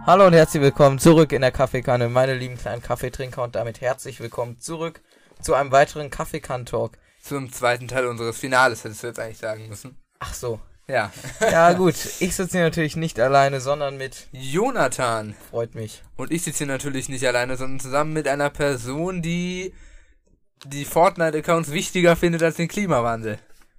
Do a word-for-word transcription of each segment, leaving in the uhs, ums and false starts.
Hallo und herzlich willkommen zurück in der Kaffeekanne, meine lieben kleinen Kaffeetrinker, und damit herzlich willkommen zurück zu einem weiteren Kaffeekann-Talk. Zum zweiten Teil unseres Finales, hättest du jetzt eigentlich sagen müssen. Ach so. Ja. Ja gut, ich sitze hier natürlich nicht alleine, sondern mit Jonathan. Freut mich. Und ich sitze hier natürlich nicht alleine, sondern zusammen mit einer Person, die die Fortnite-Accounts wichtiger findet als den Klimawandel.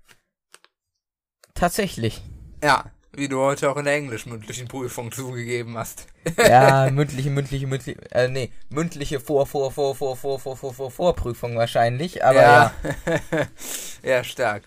Tatsächlich. Ja, wie du heute auch in der englisch-mündlichen Prüfung zugegeben hast. Ja, mündliche, mündliche, mündliche, äh, nee, mündliche Vor, Vor, Vor, Vor, Vor, Vor, Vor, Vor, Vorprüfung wahrscheinlich, aber ja. Ja, ja stark.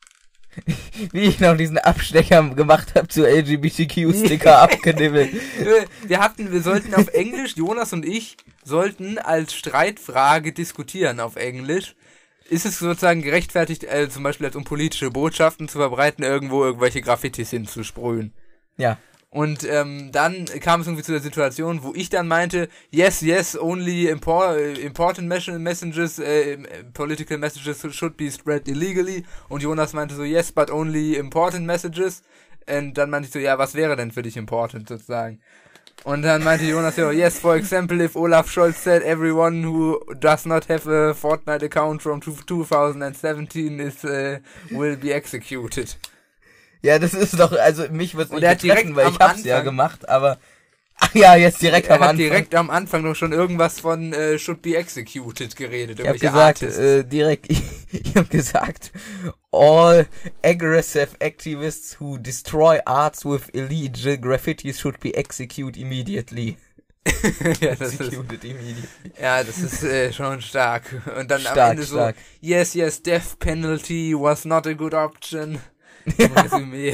Wie ich noch diesen Abstecher gemacht habe zu L G B T Q-Sticker abgenibbelt. Wir hatten, wir sollten auf Englisch, Jonas und ich, sollten als Streitfrage diskutieren auf Englisch. Ist es sozusagen gerechtfertigt, äh, zum Beispiel als um politische Botschaften zu verbreiten, irgendwo irgendwelche Graffitis hinzusprühen? Ja. Und ähm, dann kam es irgendwie zu der Situation, wo ich dann meinte, yes, yes, only impor- important messages, äh, political messages should be spread illegally. Und Jonas meinte so, yes, but only important messages. Und dann meinte ich so, ja, was wäre denn für dich important sozusagen? Und dann meinte Jonas so, yes, for example, if Olaf Scholz said everyone who does not have a Fortnite account from two thousand seventeen is uh, will be executed. Ja, das ist doch, also mich wird's nicht betreffen, weil ich hab's ja gemacht, aber ach ja, jetzt direkt er am hat Anfang. direkt am Anfang noch schon irgendwas von äh, should be executed geredet. Ich hab gesagt, äh, direkt, ich, ich hab gesagt, all aggressive activists who destroy arts with illegal graffitis should be executed immediately. Ja, das executed ist, immediately. Ja, das ist äh, schon stark. Und dann stark, am Ende stark. so, yes, yes, death penalty was not a good option. Ja. Resümee.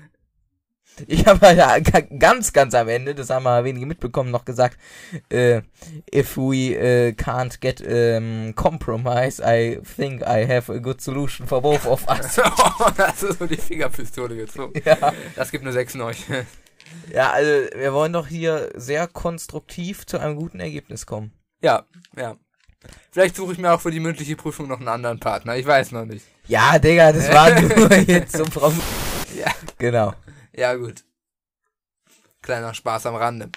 Ich habe ja ganz, ganz am Ende, das haben wir wenige mitbekommen, noch gesagt, äh, if we uh, can't get um, compromise, I think I have a good solution for both of us. Oh, das ist so die Fingerpistole gezogen. Ja. Das gibt eine sechs neun. Ja, also wir wollen doch hier sehr konstruktiv zu einem guten Ergebnis kommen. Ja, ja. Vielleicht suche ich mir auch für die mündliche Prüfung noch einen anderen Partner, ich weiß noch nicht. Ja, Digga, das war nur jetzt so Frau. Ja. Genau. Ja, gut. Kleiner Spaß am Rande.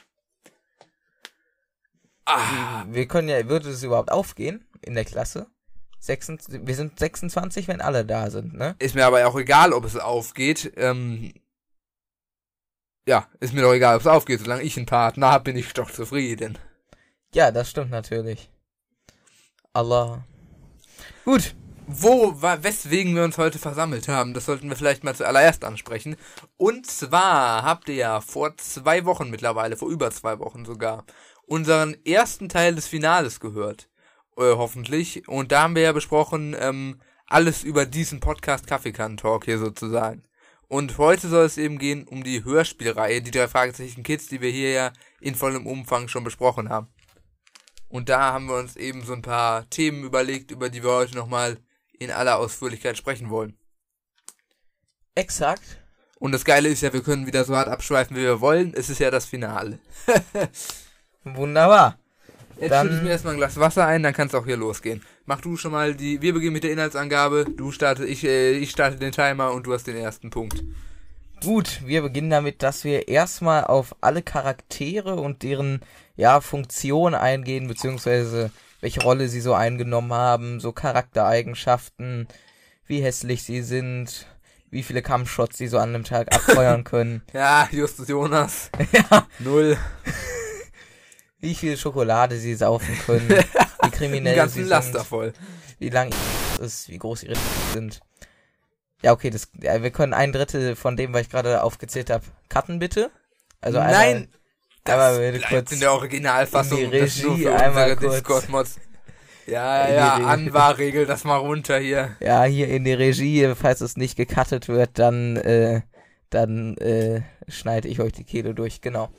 Ah. Wir können ja, würde es überhaupt aufgehen in der Klasse? sechsundzwanzig, wir sind sechsundzwanzig, wenn alle da sind, ne? Ist mir aber auch egal, ob es aufgeht. Ähm, ja, ist mir doch egal, ob es aufgeht. Solange ich einen Partner habe, bin ich doch zufrieden. Ja, das stimmt natürlich. Allah. Gut. Wo, weswegen wir uns heute versammelt haben, das sollten wir vielleicht mal zuallererst ansprechen. Und zwar habt ihr ja vor zwei Wochen mittlerweile, vor über zwei Wochen sogar, unseren ersten Teil des Finales gehört. Äh, hoffentlich. Und da haben wir ja besprochen, ähm, alles über diesen Podcast Kaffeekann-Talk hier sozusagen. Und heute soll es eben gehen um die Hörspielreihe, die drei Fragezeichen Kids, die wir hier ja in vollem Umfang schon besprochen haben. Und da haben wir uns eben so ein paar Themen überlegt, über die wir heute nochmal in aller Ausführlichkeit sprechen wollen. Exakt. Und das Geile ist ja, wir können wieder so hart abschweifen, wie wir wollen. Es ist ja das Finale. Wunderbar. Jetzt Dann schütte ich mir erstmal ein Glas Wasser ein, dann kann es auch hier losgehen. Mach du schon mal die, wir beginnen mit der Inhaltsangabe, du startest, ich, äh, ich starte den Timer und du hast den ersten Punkt. Gut, wir beginnen damit, dass wir erstmal auf alle Charaktere und deren, ja, Funktion eingehen, beziehungsweise welche Rolle sie so eingenommen haben, so Charaktereigenschaften, wie hässlich sie sind, wie viele Kampfshots sie so an einem Tag abfeuern können. Ja, Justus Jonas. Ja. Null. Wie viel Schokolade sie saufen können, wie kriminell Den ganzen sie Laster sind, voll. wie lang ist, wie groß ihre sind. Ja, okay, das, ja, wir können ein Drittel von dem, was ich gerade aufgezählt habe, cutten bitte. Also Nein! Einmal, Das einmal bleibt kurz in der Originalfassung. in die Regie, das nur für einmal unsere kurz. Discord-Mods. Ja, In die ja, Regie. Anwar, regel das mal runter hier. Ja, hier in die Regie, falls es nicht gecuttet wird, dann, äh, dann, äh, schneide ich euch die Kehle durch, genau.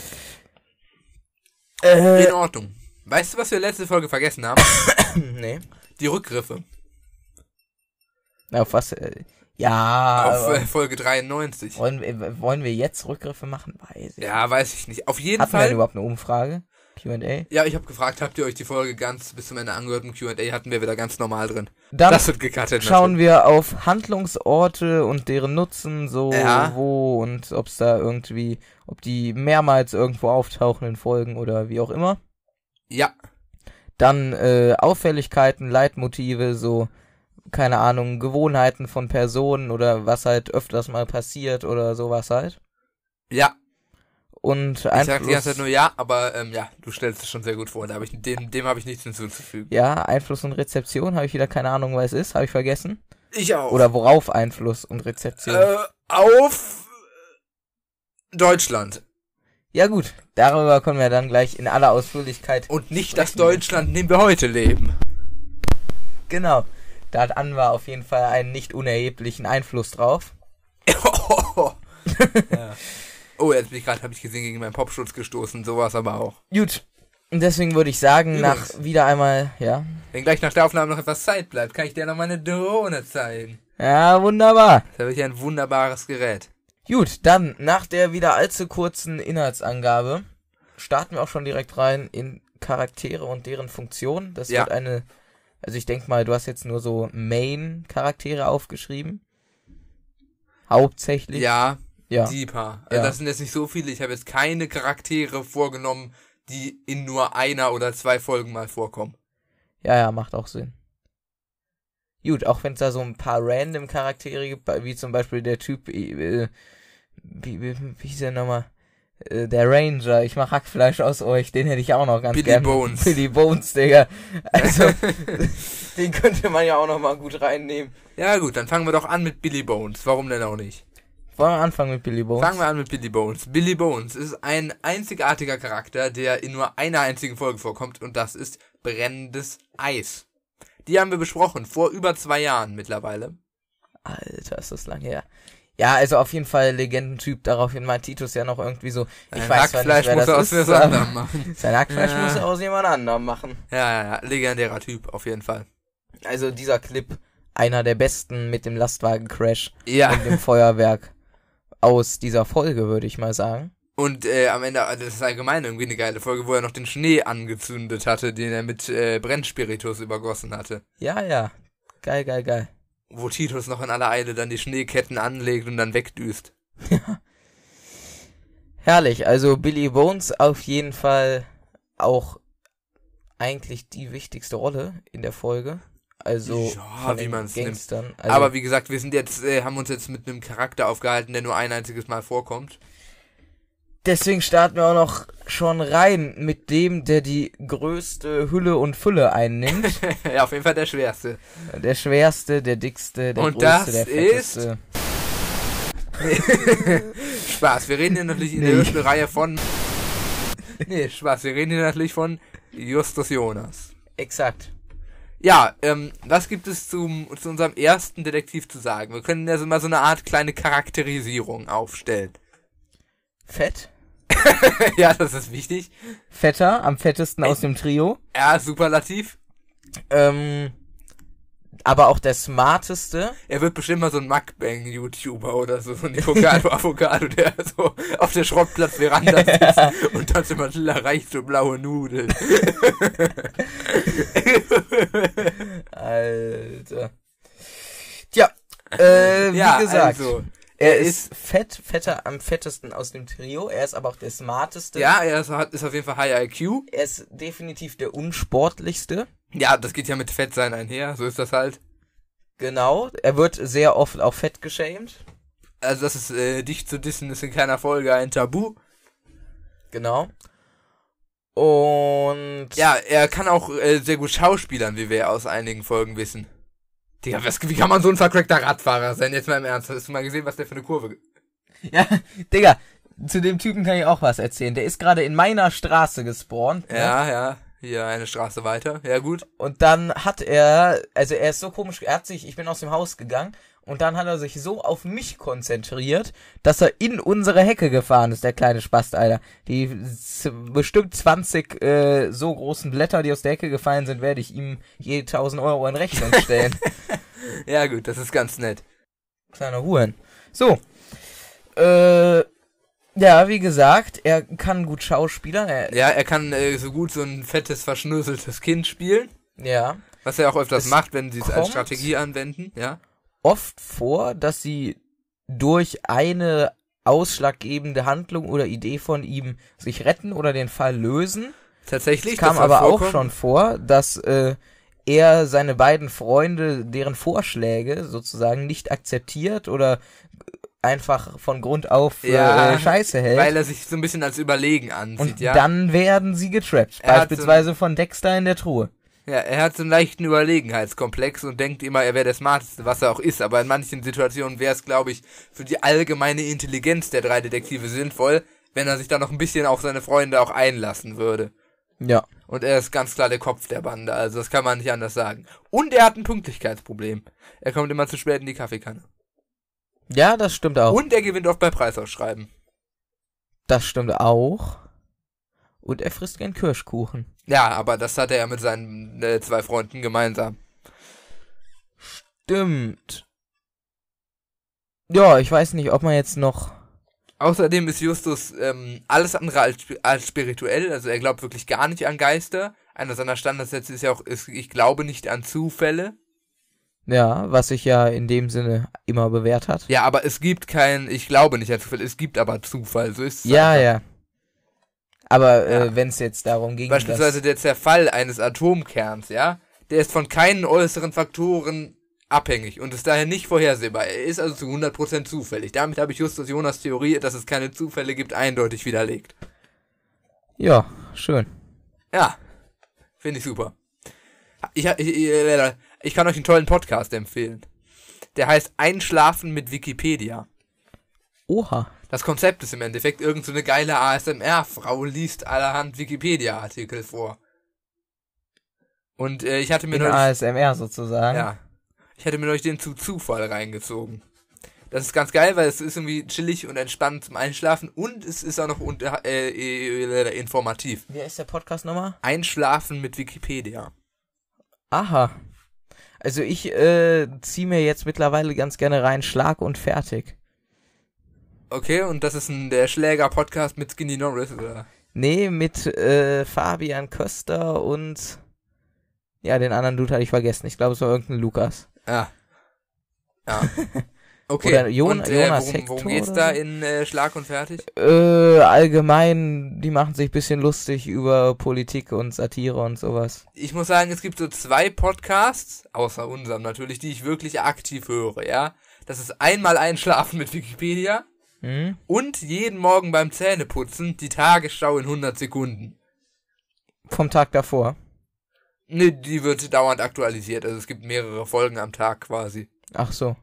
Äh, In Ordnung. Weißt du, was wir letzte Folge vergessen haben? nee. Die Rückgriffe. Auf was, äh, ja. Auf äh, Folge dreiundneunzig. Wollen wir, wollen wir jetzt Rückgriffe machen? Weiß ich Ja, weiß ich nicht. Auf jeden Hatten wir Fall. denn überhaupt eine Umfrage? Q and A. Ja, ich habe gefragt, habt ihr euch die Folge ganz bis zum Ende angehört? Im Q and A hatten wir wieder ganz normal drin. Dann das wird gecuttet. Schauen wir auf Handlungsorte und deren Nutzen, so ja. wo und ob es da irgendwie, ob die mehrmals irgendwo auftauchen in Folgen oder wie auch immer. Ja. Dann äh, Auffälligkeiten, Leitmotive, so, keine Ahnung, Gewohnheiten von Personen oder was halt öfters mal passiert oder sowas halt. Ja. Und ich Einfluss, sag die ganze Zeit nur ja, aber ähm, ja, du stellst es schon sehr gut vor. Da hab ich, dem dem habe ich nichts hinzuzufügen. Ja, Einfluss und Rezeption, habe ich wieder keine Ahnung, was es ist, habe ich vergessen. Ich auch. Oder worauf Einfluss und Rezeption? Äh, auf Deutschland. Ja gut, darüber können wir dann gleich in aller Ausführlichkeit Und nicht das Deutschland, in dem wir heute leben. Genau, da hat Anwar auf jeden Fall einen nicht unerheblichen Einfluss drauf. ja. Oh, jetzt bin ich gerade, habe ich gesehen, gegen meinen Popschutz gestoßen, sowas aber auch. Gut, und deswegen würde ich sagen, Übrigens. nach wieder einmal, ja. Wenn gleich nach der Aufnahme noch etwas Zeit bleibt, kann ich dir noch meine Drohne zeigen. Ja, wunderbar. Das habe ich ein wunderbares Gerät. Gut, dann nach der wieder allzu kurzen Inhaltsangabe starten wir auch schon direkt rein in Charaktere und deren Funktion. Das Ja. wird eine, also ich denke mal, du hast jetzt nur so Main-Charaktere aufgeschrieben. Hauptsächlich. Ja, Ja. die paar. Also Ja. das sind jetzt nicht so viele. Ich habe jetzt keine Charaktere vorgenommen, die in nur einer oder zwei Folgen mal vorkommen. Ja, ja, macht auch Sinn. Gut, auch wenn es da so ein paar random Charaktere gibt, wie zum Beispiel der Typ, äh, wie, wie, wie hieß der nochmal? Äh, der Ranger, ich mach Hackfleisch aus euch, den hätte ich auch noch ganz Billy gern. Bones. Billy Bones, Digga. Also, den könnte man ja auch noch mal gut reinnehmen. Ja gut, dann fangen wir doch an mit Billy Bones. Warum denn auch nicht? Wollen wir anfangen mit Billy Bones? Fangen wir an mit Billy Bones. Billy Bones ist ein einzigartiger Charakter, der in nur einer einzigen Folge vorkommt, und das ist brennendes Eis. Die haben wir besprochen, vor über zwei Jahren mittlerweile. Alter, ist das lange her. Ja, also auf jeden Fall Legendentyp, daraufhin meint Titus ja noch irgendwie so, ich Sein weiß zwar nicht, Hackfleisch wer muss das er aus ist, mir aber anderem machen. sein Hackfleisch Ja. muss er aus jemand anderem machen. Ja, ja, ja, legendärer Typ, auf jeden Fall. Also dieser Clip, einer der besten mit dem Lastwagen-Crash Ja. und dem Feuerwerk aus dieser Folge, würde ich mal sagen. Und äh, am Ende, das ist allgemein irgendwie eine geile Folge, wo er noch den Schnee angezündet hatte, den er mit äh, Brennspiritus übergossen hatte. Ja, ja, geil, geil, geil. Wo Titus noch in aller Eile dann die Schneeketten anlegt und dann wegdüst. Herrlich, also Billy Bones auf jeden Fall auch eigentlich die wichtigste Rolle in der Folge. Also Ja, von wie den man's nimmt. Gangstern. Also, Aber wie gesagt, wir sind jetzt, äh, haben uns jetzt mit einem Charakter aufgehalten, der nur ein einziges Mal vorkommt. deswegen starten wir auch noch schon rein mit dem, der die größte Hülle und Fülle einnimmt. Ja, auf jeden Fall der schwerste. Der schwerste, der dickste, der Und größte, das der fetteste. Spaß, wir reden hier natürlich in Nee. der ersten Reihe von... Nee, Spaß, wir reden hier natürlich von Justus Jonas. Exakt. Ja, ähm, was gibt es zum, zu unserem ersten Detektiv zu sagen? Wir können also mal so eine Art kleine Charakterisierung aufstellen. Fett. Ja, das ist wichtig. Fetter, am fettesten aus dem Trio. Ja, superlativ. Ähm, aber auch der smarteste. Er wird bestimmt mal so ein Mukbang-YouTuber oder so, so ein Avocado, der so auf der Schrottplatz-Veranda sitzt und dann immer reicht so blaue Nudeln. Alter. Tja, äh, wie Ja, gesagt, also, er er ist fett, fetter am fettesten aus dem Trio. Er ist aber auch der smarteste. ja, er ist, hat- ist auf jeden Fall High I Q. Er ist definitiv der unsportlichste. Ja, das geht ja mit Fettsein einher, so ist das halt. Genau. Er wird sehr oft auch fett geschämt. Also das ist, äh, dich zu dissen ist in keiner Folge ein Tabu. Genau. Und Ja, er kann auch äh, sehr gut schauspielern, wie wir aus einigen Folgen wissen. Digga, was, wie kann man so ein vercrackter Radfahrer sein? Jetzt mal im Ernst, hast du mal gesehen, was der für eine Kurve... ja, Digga, zu dem Typen kann ich auch was erzählen. Der ist gerade in meiner Straße gespawnt. Ne? Ja, ja, hier eine Straße weiter. Ja, gut. Und dann hat er, also er ist so komisch, er hat sich, ich bin aus dem Haus gegangen und dann hat er sich so auf mich konzentriert, dass er in unsere Hecke gefahren ist, der kleine Spast, Alter. Die z- bestimmt zwanzig äh, so großen Blätter, die aus der Hecke gefallen sind, werde ich ihm je tausend Euro in Rechnung stellen. Ja, gut, das ist ganz nett. Kleiner Huren. So. Äh, Ja, wie gesagt, er kann gut schauspielern. Er, Ja, er kann äh, so gut so ein fettes, verschnöseltes Kind spielen. ja. Was er auch öfters Es macht, wenn sie es als kommt Strategie anwenden, ja. oft vor, dass sie durch eine ausschlaggebende Handlung oder Idee von ihm sich retten oder den Fall lösen. Tatsächlich. Es kam das soll aber auch vorkommen. schon vor, dass äh, er seine beiden Freunde, deren Vorschläge sozusagen nicht akzeptiert oder einfach von Grund auf für Ja, äh, Scheiße hält. Weil er sich so ein bisschen als überlegen ansieht, und ja. dann werden sie getrappt. Er hat Beispielsweise von Dexter in der Truhe. Ja, er hat so einen leichten Überlegenheitskomplex und denkt immer, er wäre der Smarteste, was er auch ist. Aber in manchen Situationen wäre es, glaube ich, für die allgemeine Intelligenz der drei Detektive sinnvoll, wenn er sich da noch ein bisschen auf seine Freunde auch einlassen würde. Ja. Und er ist ganz klar der Kopf der Bande, also das kann man nicht anders sagen. Und er hat ein Pünktlichkeitsproblem. Er kommt immer zu spät in die Kaffeekanne. Ja, das stimmt auch. Und er gewinnt oft bei Preisausschreiben. Das stimmt auch. Und er frisst gern Kirschkuchen. Ja, aber das hat er ja mit seinen äh, zwei Freunden gemeinsam. Stimmt. Ja, ich weiß nicht, ob man jetzt noch... Außerdem ist Justus ähm, alles andere als, als spirituell, also er glaubt wirklich gar nicht an Geister. Einer seiner Standardsätze ist ja auch, ist, ich glaube nicht an Zufälle. Ja, was sich ja in dem Sinne immer bewährt hat. Ja, aber es gibt kein, ich glaube nicht an Zufall, es gibt aber Zufall, so ist es. Ja, einfach. ja. Aber Ja. äh, wenn es jetzt darum ging, Beispielsweise der Zerfall eines Atomkerns, ja, der ist von keinen äußeren Faktoren abhängig und ist daher nicht vorhersehbar. Er ist also zu hundert Prozent zufällig. Damit habe ich Justus Jonas Theorie, dass es keine Zufälle gibt, eindeutig widerlegt. dass... Ja, schön. Ja, finde ich super. Ich, ich, ich, ich kann euch einen tollen Podcast empfehlen. Der heißt Einschlafen mit Wikipedia. Oha. Das Konzept ist im Endeffekt irgend so eine geile A S M R-Frau liest allerhand Wikipedia-Artikel vor. Und äh, ich hatte mir In neulich... A S M R sozusagen. Ja. Ich hatte mir neulich den zu Zufall reingezogen. Das ist ganz geil, weil es ist irgendwie chillig und entspannt zum Einschlafen und es ist auch noch unter, äh, äh, informativ. Wie ist der Podcast nochmal? Einschlafen mit Wikipedia. Aha. Also ich äh, ziehe mir jetzt mittlerweile ganz gerne rein Schlag und fertig. Okay, und das ist ein der Schläger-Podcast mit Skinny Norris, oder? Nee, mit äh, Fabian Köster und ja, den anderen Dude hatte ich vergessen. Ich glaube, es war irgendein Lukas. Ja. Ja. Okay, Oder Jon- und äh, Jonas worum, Hector worum geht's oder da so? in äh, Schlag und Fertig? Äh, allgemein, die machen sich ein bisschen lustig über Politik und Satire und sowas. Ich muss sagen, es gibt so zwei Podcasts, außer unserem natürlich, die ich wirklich aktiv höre, ja? Das ist einmal Einschlafen mit Wikipedia Hm? und jeden Morgen beim Zähneputzen die Tagesschau in hundert Sekunden. Vom Tag davor. Ne, die wird dauernd aktualisiert, also es gibt mehrere Folgen am Tag quasi. Ach so.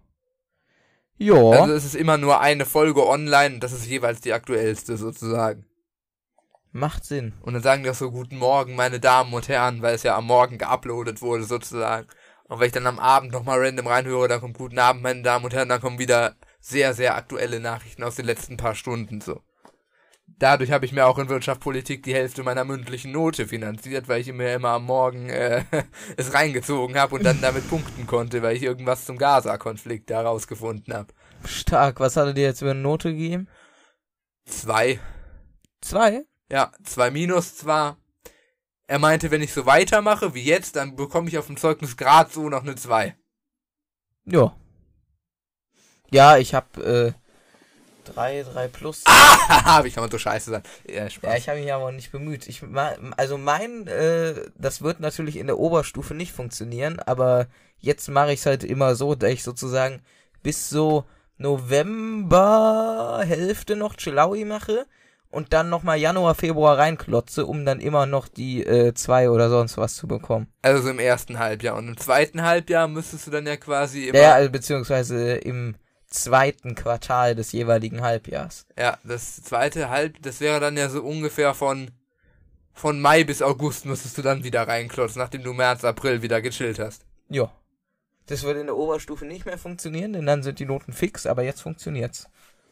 Jo. Also es ist immer nur eine Folge online und das ist jeweils die aktuellste sozusagen. Macht Sinn. Und dann sagen die auch so, guten Morgen, meine Damen und Herren, weil es ja am Morgen geuploadet wurde sozusagen. Und wenn ich dann am Abend nochmal random reinhöre, dann kommt guten Abend, meine Damen und Herren, dann kommen wieder sehr, sehr aktuelle Nachrichten aus den letzten paar Stunden so. Dadurch habe ich mir auch in Wirtschaftspolitik die Hälfte meiner mündlichen Note finanziert, weil ich mir immer am Morgen äh, es reingezogen habe und dann damit punkten konnte, weil ich irgendwas zum Gaza-Konflikt da rausgefunden habe. Stark. Was hat er dir jetzt für eine Note gegeben? Zwei. Zwei? Ja, zwei Minus zwar. Er meinte, wenn ich so weitermache wie jetzt, dann bekomme ich auf dem Zeugnis gerade so noch eine zwei. Ja. Ja, ich hab äh, drei, drei plus. Ah, wie kann man so scheiße sein? Ja, Spaß. Ja, ich habe mich aber nicht bemüht. Ich, ma- also mein, äh, das wird natürlich in der Oberstufe nicht funktionieren, aber jetzt mache ich es halt immer so, dass ich sozusagen bis so November Hälfte noch Chilaui mache und dann nochmal Januar, Februar reinklotze, um dann immer noch die äh, zwei oder sonst was zu bekommen. Also im ersten Halbjahr. Und im zweiten Halbjahr müsstest du dann ja quasi immer... Ja, also beziehungsweise im zweiten Quartal des jeweiligen Halbjahrs. Ja, das zweite Halb, das wäre dann ja so ungefähr von von Mai bis August müsstest du dann wieder reinklotzen, nachdem du März, April wieder gechillt hast. Ja. Das wird in der Oberstufe nicht mehr funktionieren, denn dann sind die Noten fix, aber jetzt funktioniert's.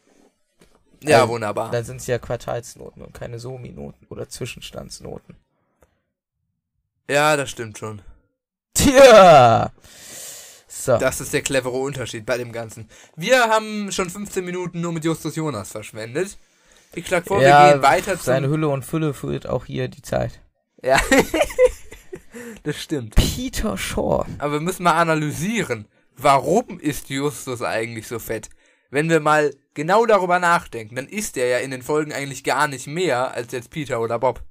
Ja, Also, wunderbar. Dann sind es ja Quartalsnoten und keine Somi-Noten oder Zwischenstandsnoten. Ja, das stimmt schon. Tja! So. Das ist der clevere Unterschied bei dem Ganzen. Wir haben schon fünfzehn Minuten nur mit Justus Jonas verschwendet. Ich schlag vor, ja, wir gehen weiter zum... seine Hülle und Fülle füllt auch hier die Zeit. Ja, das stimmt. Peter Shaw. Aber wir müssen mal analysieren, warum ist Justus eigentlich so fett? Wenn wir mal genau darüber nachdenken, dann ist er ja in den Folgen eigentlich gar nicht mehr als jetzt Peter oder Bob.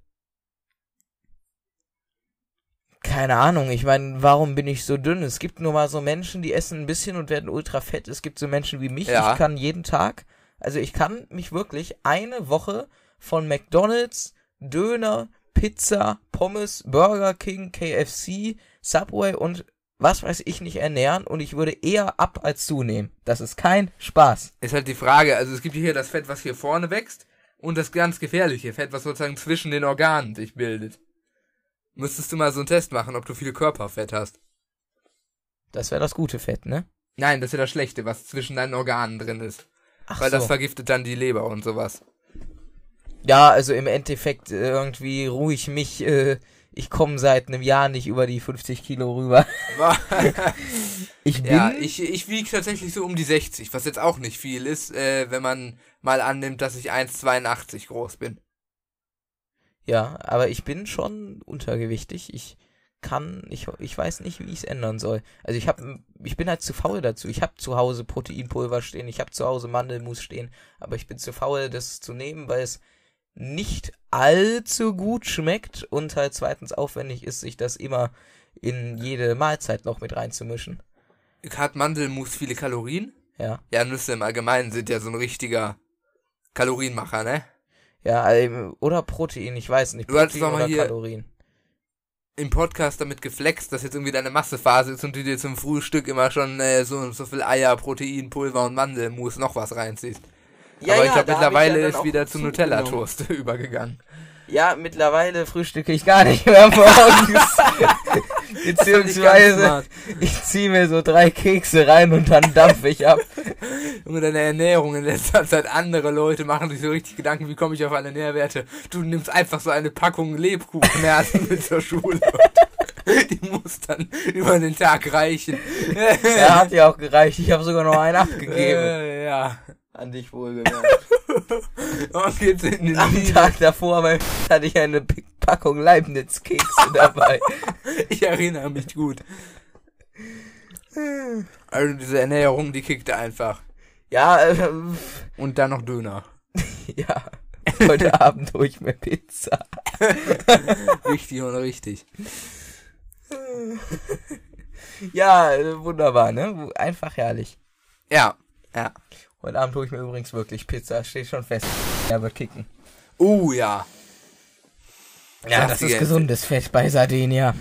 Keine Ahnung, ich meine, warum bin ich so dünn? Es gibt nur mal so Menschen, die essen ein bisschen und werden ultra fett. Es gibt so Menschen wie mich, Ja. ich kann jeden Tag, also ich kann mich wirklich eine Woche von McDonald's, Döner, Pizza, Pommes, Burger King, K F C, Subway und was weiß ich nicht ernähren und ich würde eher ab als zunehmen. Das ist kein Spaß. Ist halt die Frage, also es gibt hier das Fett, was hier vorne wächst und das ganz gefährliche Fett, was sozusagen zwischen den Organen sich bildet. Müsstest du mal so einen Test machen, ob du viel Körperfett hast. Das wäre das gute Fett, ne? Nein, das ist ja das Schlechte, was zwischen deinen Organen drin ist. Ach Weil so. das vergiftet dann die Leber und sowas. Ja, also im Endeffekt äh, irgendwie ruhe ich mich, äh, ich komme seit einem Jahr nicht über die fünfzig Kilo rüber. Ich bin... Ja, ich, ich wiege tatsächlich so um die sechzig, was jetzt auch nicht viel ist, äh, wenn man mal annimmt, dass ich eins Komma zweiundachtzig groß bin. Ja, aber ich bin schon untergewichtig. Ich kann, ich, ich weiß nicht, wie ich es ändern soll. Also ich habe, ich bin halt zu faul dazu. Ich habe zu Hause Proteinpulver stehen, ich habe zu Hause Mandelmus stehen, aber ich bin zu faul, das zu nehmen, weil es nicht allzu gut schmeckt und halt zweitens aufwendig ist, sich das immer in jede Mahlzeit noch mit reinzumischen. Hat Mandelmus viele Kalorien? Ja. Ja, Nüsse im Allgemeinen sind ja so ein richtiger Kalorienmacher, ne? Ja, ähm, oder Protein, ich weiß nicht. Du hattest Protein doch mal oder hier- Kalorien. Im Podcast damit geflext, dass jetzt irgendwie deine Massephase ist und du dir zum Frühstück immer schon äh, so und so viel Eier, Protein, Pulver und Mandelmus noch was reinziehst. Ja, Aber ich ja, glaube, da hab mittlerweile ja dann ist auch wieder zu zugenommen. Nutella-Toast übergegangen. Ja, mittlerweile frühstücke ich gar nicht mehr morgens. Beziehungsweise ich ziehe mir so drei Kekse rein und dann dampfe ich ab. Junge, deine Ernährung in letzter Zeit, andere Leute machen sich so richtig Gedanken, wie komme ich auf alle Nährwerte. Du nimmst einfach so eine Packung Lebkuchenherzen mit zur Schule. Die muss dann über den Tag reichen. Er hat ja auch gereicht, ich habe sogar noch einen abgegeben. Äh, ja. An dich wohlgemerkt. Und geht's in den Am Lied. Tag davor beim hatte ich eine P- Packung Leibniz-Kekse dabei. Ich erinnere mich gut. Also diese Ernährung, die kickte einfach. Ja, äh, Und dann noch Döner. ja. Heute Abend hole ich mir Pizza. Richtig und richtig. Ja, äh, wunderbar, ne? Einfach herrlich. Ja, ja. Heute Abend hole ich mir übrigens wirklich Pizza, steht schon fest. Er wird kicken. Uh, ja. Ja, Sagt das die ist Gänse. gesundes Fett bei Sardinia.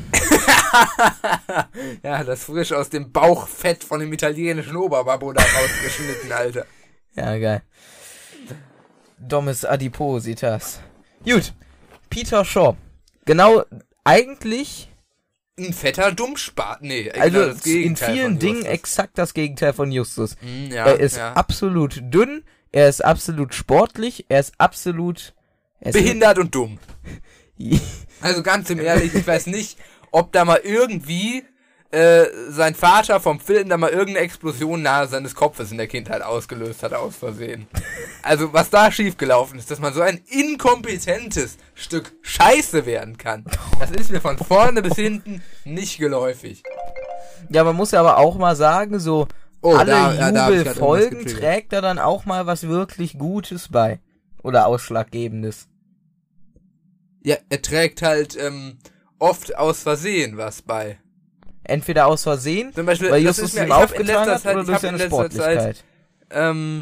Ja, das frisch aus dem Bauchfett von dem italienischen Oberbabbo da rausgeschnitten, Alter. Ja, geil. Dommes Adipositas. Gut, Peter Shaw. Genau, eigentlich, Ein fetter Dummspat. Nee, also genau das in Gegenteil vielen von Dingen Justus. exakt das Gegenteil von Justus. Mm, ja, er ist ja. absolut dünn, er ist absolut sportlich, er ist absolut... Er ist behindert und dumm. Also ganz im Ehrlich, ich weiß nicht, ob da mal irgendwie äh, sein Vater vom Film da mal irgendeine Explosion nahe seines Kopfes in der Kindheit ausgelöst hat, aus Versehen. Also was da schiefgelaufen ist, dass man so ein inkompetentes Stück Scheiße werden kann, das ist mir von vorne bis hinten nicht geläufig. Ja, man muss ja aber auch mal sagen, so Oh, alle da- ja, da hab ich grad Jubelfolgen irgendwas getriggert. trägt er dann auch mal was wirklich Gutes bei. Oder Ausschlaggebendes. Ja, er trägt halt ähm, oft aus Versehen was bei. Entweder aus Versehen, Zum Beispiel, weil das Justus ist mir- ihm ich hab in aufgetragen letzter hat, Zeit- oder ich durch hab in seine letzter Zeit- Sportlichkeit. Ähm,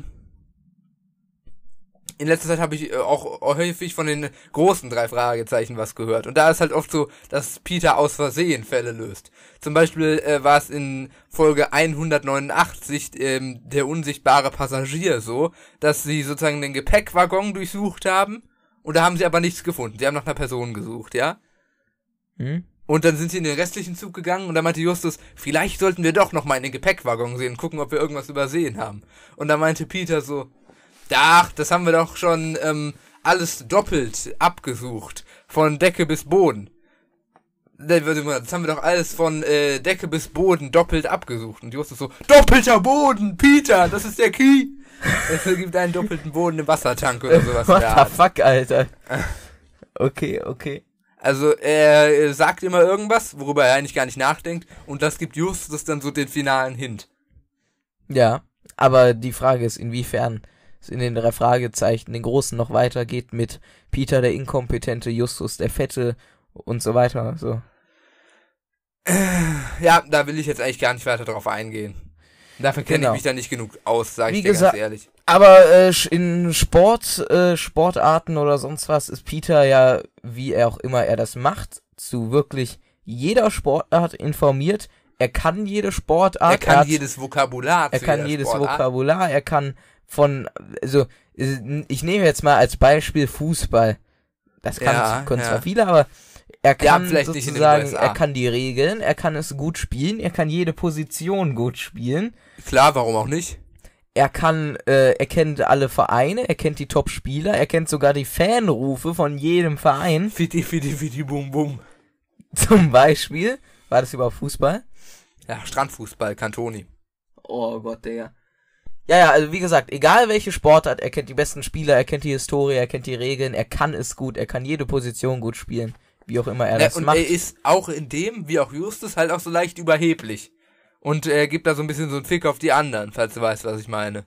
in letzter Zeit habe ich äh, auch häufig von den großen drei Fragezeichen was gehört. Und da ist halt oft so, dass Peter aus Versehen Fälle löst. Zum Beispiel äh, war es in Folge hundertneunundachtzig, ähm, der unsichtbare Passagier, so, dass sie sozusagen den Gepäckwaggon durchsucht haben. Und da haben sie aber nichts gefunden. Sie haben nach einer Person gesucht, ja? Hm? Und dann sind sie in den restlichen Zug gegangen und da meinte Justus, vielleicht sollten wir doch noch mal in den Gepäckwaggon sehen, gucken, ob wir irgendwas übersehen haben. Und da meinte Peter so, ach, das haben wir doch schon ähm, alles doppelt abgesucht, von Decke bis Boden. Das haben wir doch alles von äh, Decke bis Boden doppelt abgesucht. Und Justus so, doppelter Boden, Peter, das ist der Key. Es gibt einen doppelten Boden im Wassertank oder sowas. What the fuck, Alter. Okay, okay. Also er sagt immer irgendwas, worüber er eigentlich gar nicht nachdenkt. Und das gibt Justus dann so den finalen Hint. Ja, aber die Frage ist, inwiefern es in den drei Fragezeichen den Großen noch weitergeht mit Peter der Inkompetente, Justus der Fette und so weiter. So. Ja, da will ich jetzt eigentlich gar nicht weiter drauf eingehen. Dafür kenne Genau. ich mich da nicht genug aus, sage ich Wie dir gesagt, ganz ehrlich. Aber äh, in Sport, äh, Sportarten oder sonst was ist Peter ja, wie er auch immer er das macht, zu wirklich jeder Sportart informiert. Er kann jede Sportart. Er kann er hat, jedes Vokabular. Er zu kann jeder jedes Sportart. Vokabular. Er kann von, also ich nehme jetzt mal als Beispiel Fußball. Das kann, Ja, können ja. zwar viele, aber er kann vielleicht nicht in den sozusagen, U S A. er kann die Regeln, er kann es gut spielen, er kann jede Position gut spielen. Klar, warum auch nicht? Er kann, äh, er kennt alle Vereine, er kennt die Top-Spieler, er kennt sogar die Fanrufe von jedem Verein. Fiti, fiti, fiti, bum, bum. Zum Beispiel, war das überhaupt Fußball? Ja, Strandfußball, Cantoni. Oh Gott, Digga. Ja, ja, also wie gesagt, egal welche Sportart, er kennt die besten Spieler, er kennt die Historie, er kennt die Regeln, er kann es gut, er kann jede Position gut spielen, wie auch immer er Ja, das und macht. er ist auch in dem, wie auch Justus, halt auch so leicht überheblich. Und er gibt da so ein bisschen so einen Fick auf die anderen, falls du weißt, was ich meine.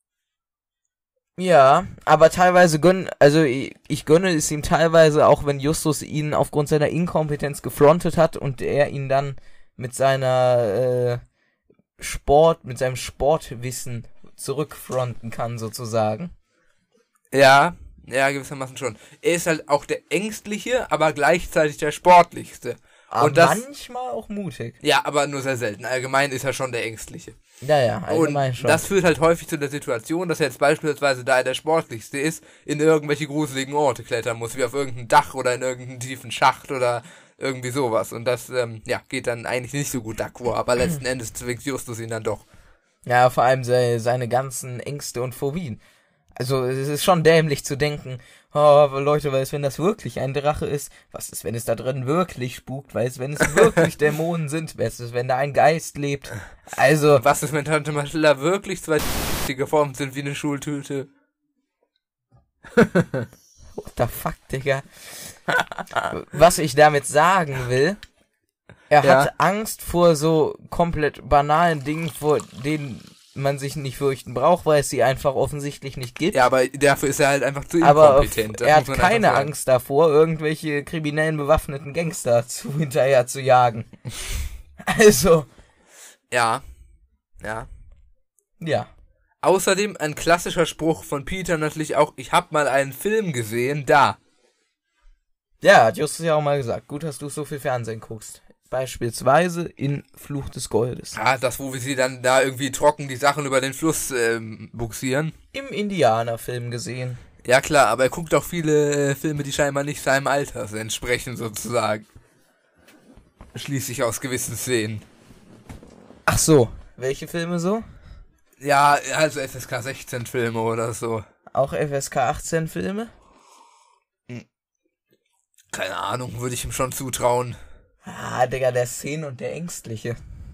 Ja, aber teilweise gönnen, also ich, ich gönne es ihm teilweise, auch wenn Justus ihn aufgrund seiner Inkompetenz gefrontet hat und er ihn dann mit seiner äh, Sport, mit seinem Sportwissen zurückfronten kann, sozusagen. Ja, ja, gewissermaßen schon. Er ist halt auch der Ängstliche, aber gleichzeitig der Sportlichste. Aber Und das, manchmal auch mutig. ja, aber nur sehr selten. Allgemein ist er schon der Ängstliche. Ja, ja, allgemein Und schon. das führt halt häufig zu der Situation, dass er jetzt beispielsweise, da er der Sportlichste ist, in irgendwelche gruseligen Orte klettern muss, wie auf irgendein Dach oder in irgendeinen tiefen Schacht oder irgendwie sowas. Und das, ähm, ja, geht dann eigentlich nicht so gut d'accord, aber letzten Endes zwingt Justus ihn dann doch. Ja, vor allem seine, seine ganzen Ängste und Phobien. Also es ist schon dämlich zu denken, oh Leute, was ist, wenn das wirklich ein Drache ist? Was ist, wenn es da drin wirklich spukt? Was ist, wenn es wirklich Dämonen sind? Was ist, wenn da ein Geist lebt? Also, Was ist, wenn Tante Matilda wirklich zwei die geformt sind wie eine Schultüte? what the fuck, Digga? Was ich damit sagen will, er Ja. hat Angst vor so komplett banalen Dingen, vor denen man sich nicht fürchten braucht, weil es sie einfach offensichtlich nicht gibt. Ja, aber dafür ist er halt einfach zu Aber inkompetent. das er muss hat man keine einfach sagen. Angst davor, irgendwelche kriminellen bewaffneten Gangster zu hinterher zu jagen. Also, Ja, ja. ja. Außerdem ein klassischer Spruch von Peter natürlich auch, ich hab mal einen Film gesehen, da. Ja, hat Justus ja auch mal gesagt. Gut, dass du so viel Fernsehen guckst. Beispielsweise in Fluch des Goldes. Ah, das, wo wir sie dann da irgendwie trocken die Sachen über den Fluss ähm, buxieren. Im Indianerfilm gesehen. Ja klar, aber er guckt auch viele äh, Filme, die scheinbar nicht seinem Alter entsprechen, sozusagen. Schließlich aus gewissen Szenen. Ach so. Welche Filme so? Ja, also F S K sechzehn Filme oder so. Auch F S K achtzehn Filme? Keine Ahnung, würde ich ihm schon zutrauen. Ah, Digga, der Szenen und der Ängstliche.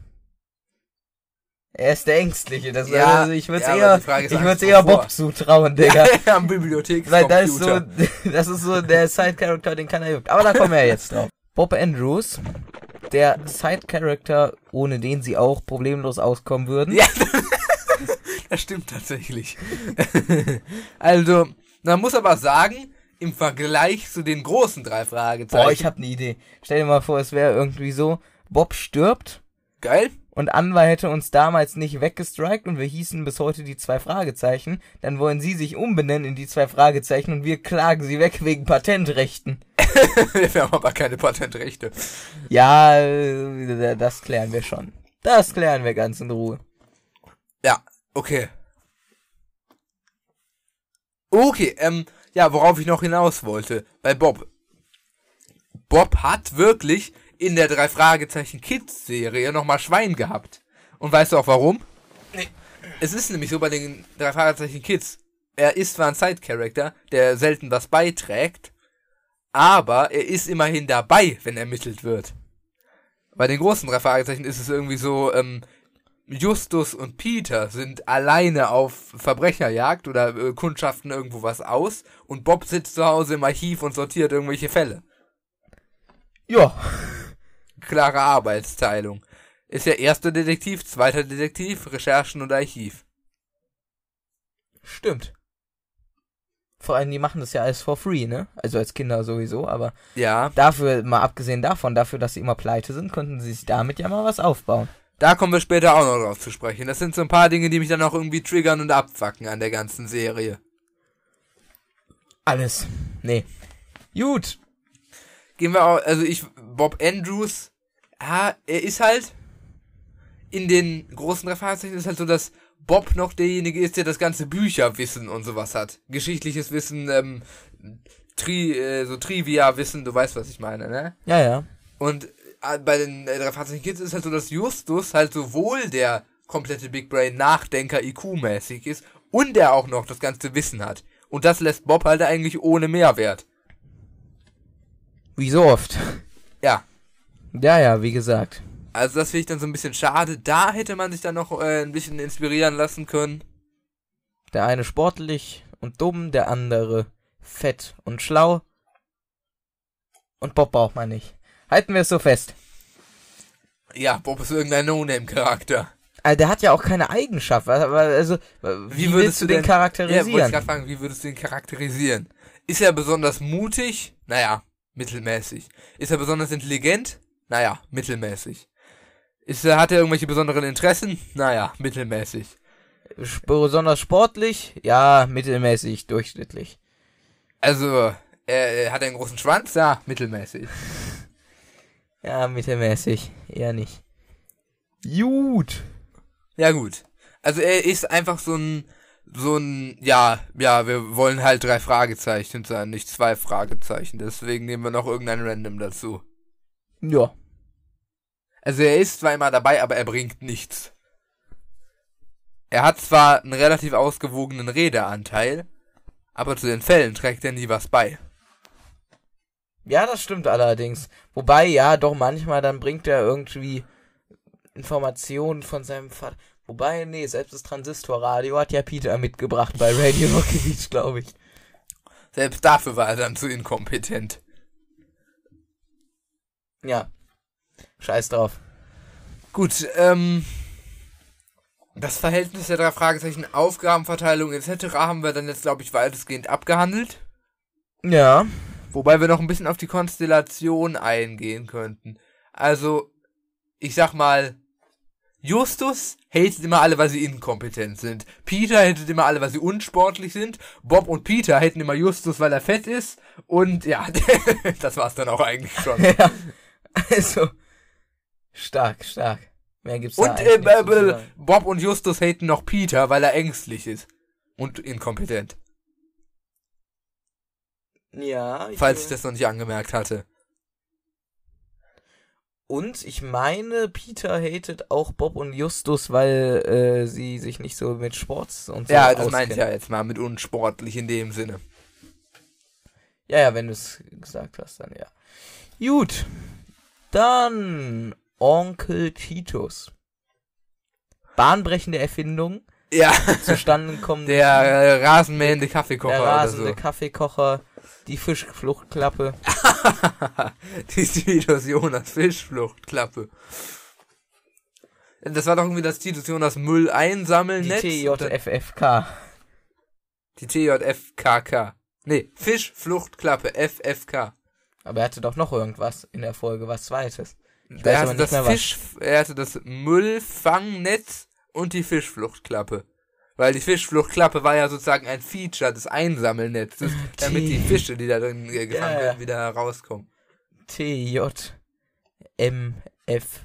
Er ist der Ängstliche. Das, Ja, also ich würde es ja, aber eher, die Frage ist ich Angst würd's eher wovor? Bob zutrauen, Digga. Am Bibliothekscomputer. Weil das ist so, das ist so der Side-Character, den keiner juckt. Aber da kommen wir ja jetzt drauf. Bob Andrews, der Side-Character, ohne den sie auch problemlos auskommen würden. Ja, das stimmt tatsächlich. Also, man muss aber sagen, im Vergleich zu den großen drei Fragezeichen. Boah, ich hab ne Idee. Stell dir mal vor, es wäre irgendwie so, Bob stirbt Geil. und Anwar hätte uns damals nicht weggestrikt und wir hießen bis heute die zwei Fragezeichen, dann wollen sie sich umbenennen in die zwei Fragezeichen und wir klagen sie weg wegen Patentrechten. Wir haben aber keine Patentrechte. Ja, äh, das klären wir schon. Das klären wir ganz in Ruhe. Ja, okay. Okay, ähm, ja, worauf ich noch hinaus wollte, bei Bob. Bob hat wirklich in der drei Fragezeichen Kids Serie nochmal Schwein gehabt. Und weißt du auch warum? Nee. Es ist nämlich so bei den drei Fragezeichen Kids. Er ist zwar ein Side-Character, der selten was beiträgt, aber er ist immerhin dabei, wenn ermittelt wird. Bei den großen drei Fragezeichen ist es irgendwie so, ähm, Justus und Peter sind alleine auf Verbrecherjagd oder äh, kundschaften irgendwo was aus und Bob sitzt zu Hause im Archiv und sortiert irgendwelche Fälle. Ja. Klare Arbeitsteilung. Ist ja erster Detektiv, zweiter Detektiv, Recherchen und Archiv. Stimmt. Vor allem, die machen das ja alles for free, ne? Also als Kinder sowieso, aber ja. Dafür, mal abgesehen davon, dafür, dass sie immer pleite sind, konnten sie sich damit ja mal was aufbauen. Da kommen wir später auch noch drauf zu sprechen. Das sind so ein paar Dinge, die mich dann auch irgendwie triggern und abfacken an der ganzen Serie. Alles. Nee. Gut. Gehen wir auch, also ich, Bob Andrews, ja, er ist halt in den großen drei Fragezeichen ist halt so, dass Bob noch derjenige ist, der das ganze Bücherwissen und sowas hat. Geschichtliches Wissen, ähm, Tri, äh, so Trivia-Wissen, du weißt, was ich meine, ne? Ja, ja. Und äh, bei den äh, drei Fragezeichen Kids ist halt so, dass Justus halt sowohl der komplette Big Brain Nachdenker I Q-mäßig ist und der auch noch das ganze Wissen hat. Und das lässt Bob halt eigentlich ohne Mehrwert. Wie so oft. Ja. Ja, ja, wie gesagt. Also das finde ich dann so ein bisschen schade. Da hätte man sich dann noch äh, ein bisschen inspirieren lassen können. Der eine sportlich und dumm, der andere fett und schlau. Und Bob braucht man nicht. Halten wir es so fest. Ja, Bob ist irgendein No-Name-Charakter. Also der hat ja auch keine Eigenschaft. Also, wie, wie willst du den denn, charakterisieren? Ja, wollte ich gerade fragen, wie würdest du den charakterisieren? Ist er besonders mutig? Naja, mittelmäßig. Ist er besonders intelligent? Naja, mittelmäßig. Ist er, hat er irgendwelche besonderen Interessen? Naja, mittelmäßig. Besonders sportlich? Ja, mittelmäßig, durchschnittlich. Also, er, er hat einen großen Schwanz? Ja, mittelmäßig. Ja, mittelmäßig. Eher nicht. Gut. Ja, gut. Also er ist einfach so ein, so ein, ja, ja, wir wollen halt drei Fragezeichen sein, nicht zwei Fragezeichen. Deswegen nehmen wir noch irgendein Random dazu. Ja. Also er ist zwar immer dabei, aber er bringt nichts. Er hat zwar einen relativ ausgewogenen Redeanteil, aber zu den Fällen trägt er nie was bei. Ja, das stimmt allerdings. Wobei, ja, doch manchmal dann bringt er irgendwie Informationen von seinem Vater. Wobei, nee, selbst das Transistorradio hat ja Peter mitgebracht bei Radio Rocky Beach, glaube ich. Selbst dafür war er dann zu inkompetent. Ja. Scheiß drauf. Gut, ähm... das Verhältnis der drei Fragezeichen, Aufgabenverteilung et cetera haben wir dann jetzt, glaube ich, weitestgehend abgehandelt. Ja. Wobei wir noch ein bisschen auf die Konstellation eingehen könnten. Also, ich sag mal, Justus hatet immer alle, weil sie inkompetent sind. Peter hatet immer alle, weil sie unsportlich sind. Bob und Peter haten immer Justus, weil er fett ist. Und ja, das war's dann auch eigentlich schon. Ja, also, stark, stark. Mehr gibt's da und äh, äh, Bob und Justus haten noch Peter, weil er ängstlich ist. Und inkompetent. Ja. Ich Falls ich das noch nicht angemerkt hatte. Und ich meine, Peter hatet auch Bob und Justus, weil äh, sie sich nicht so mit Sports und so Ja, das auskennen. meinte ich ja jetzt mal mit unsportlich in dem Sinne. Ja, ja, wenn du es gesagt hast, dann ja. Gut. Dann Onkel Titus. Bahnbrechende Erfindung. Ja. Zustande kommen. Der äh, rasenmähende Kaffeekocher der rasende oder so. Kaffeekocher. Die Fischfluchtklappe. Die Titus Jonas Fischfluchtklappe. Das war doch irgendwie das Titus Jonas Müll einsammeln. Die T J F F K. Die T J F K K. Nee, Fischfluchtklappe, F F K. Aber er hatte doch noch irgendwas in der Folge, was Zweites. Ich er, hatte das Fisch, er hatte das Müllfangnetz und die Fischfluchtklappe. Weil die Fischfluchtklappe war ja sozusagen ein Feature des Einsammelnetzes, damit die Fische, die da drin äh, gefangen ja. werden, wieder rauskommen. T J M F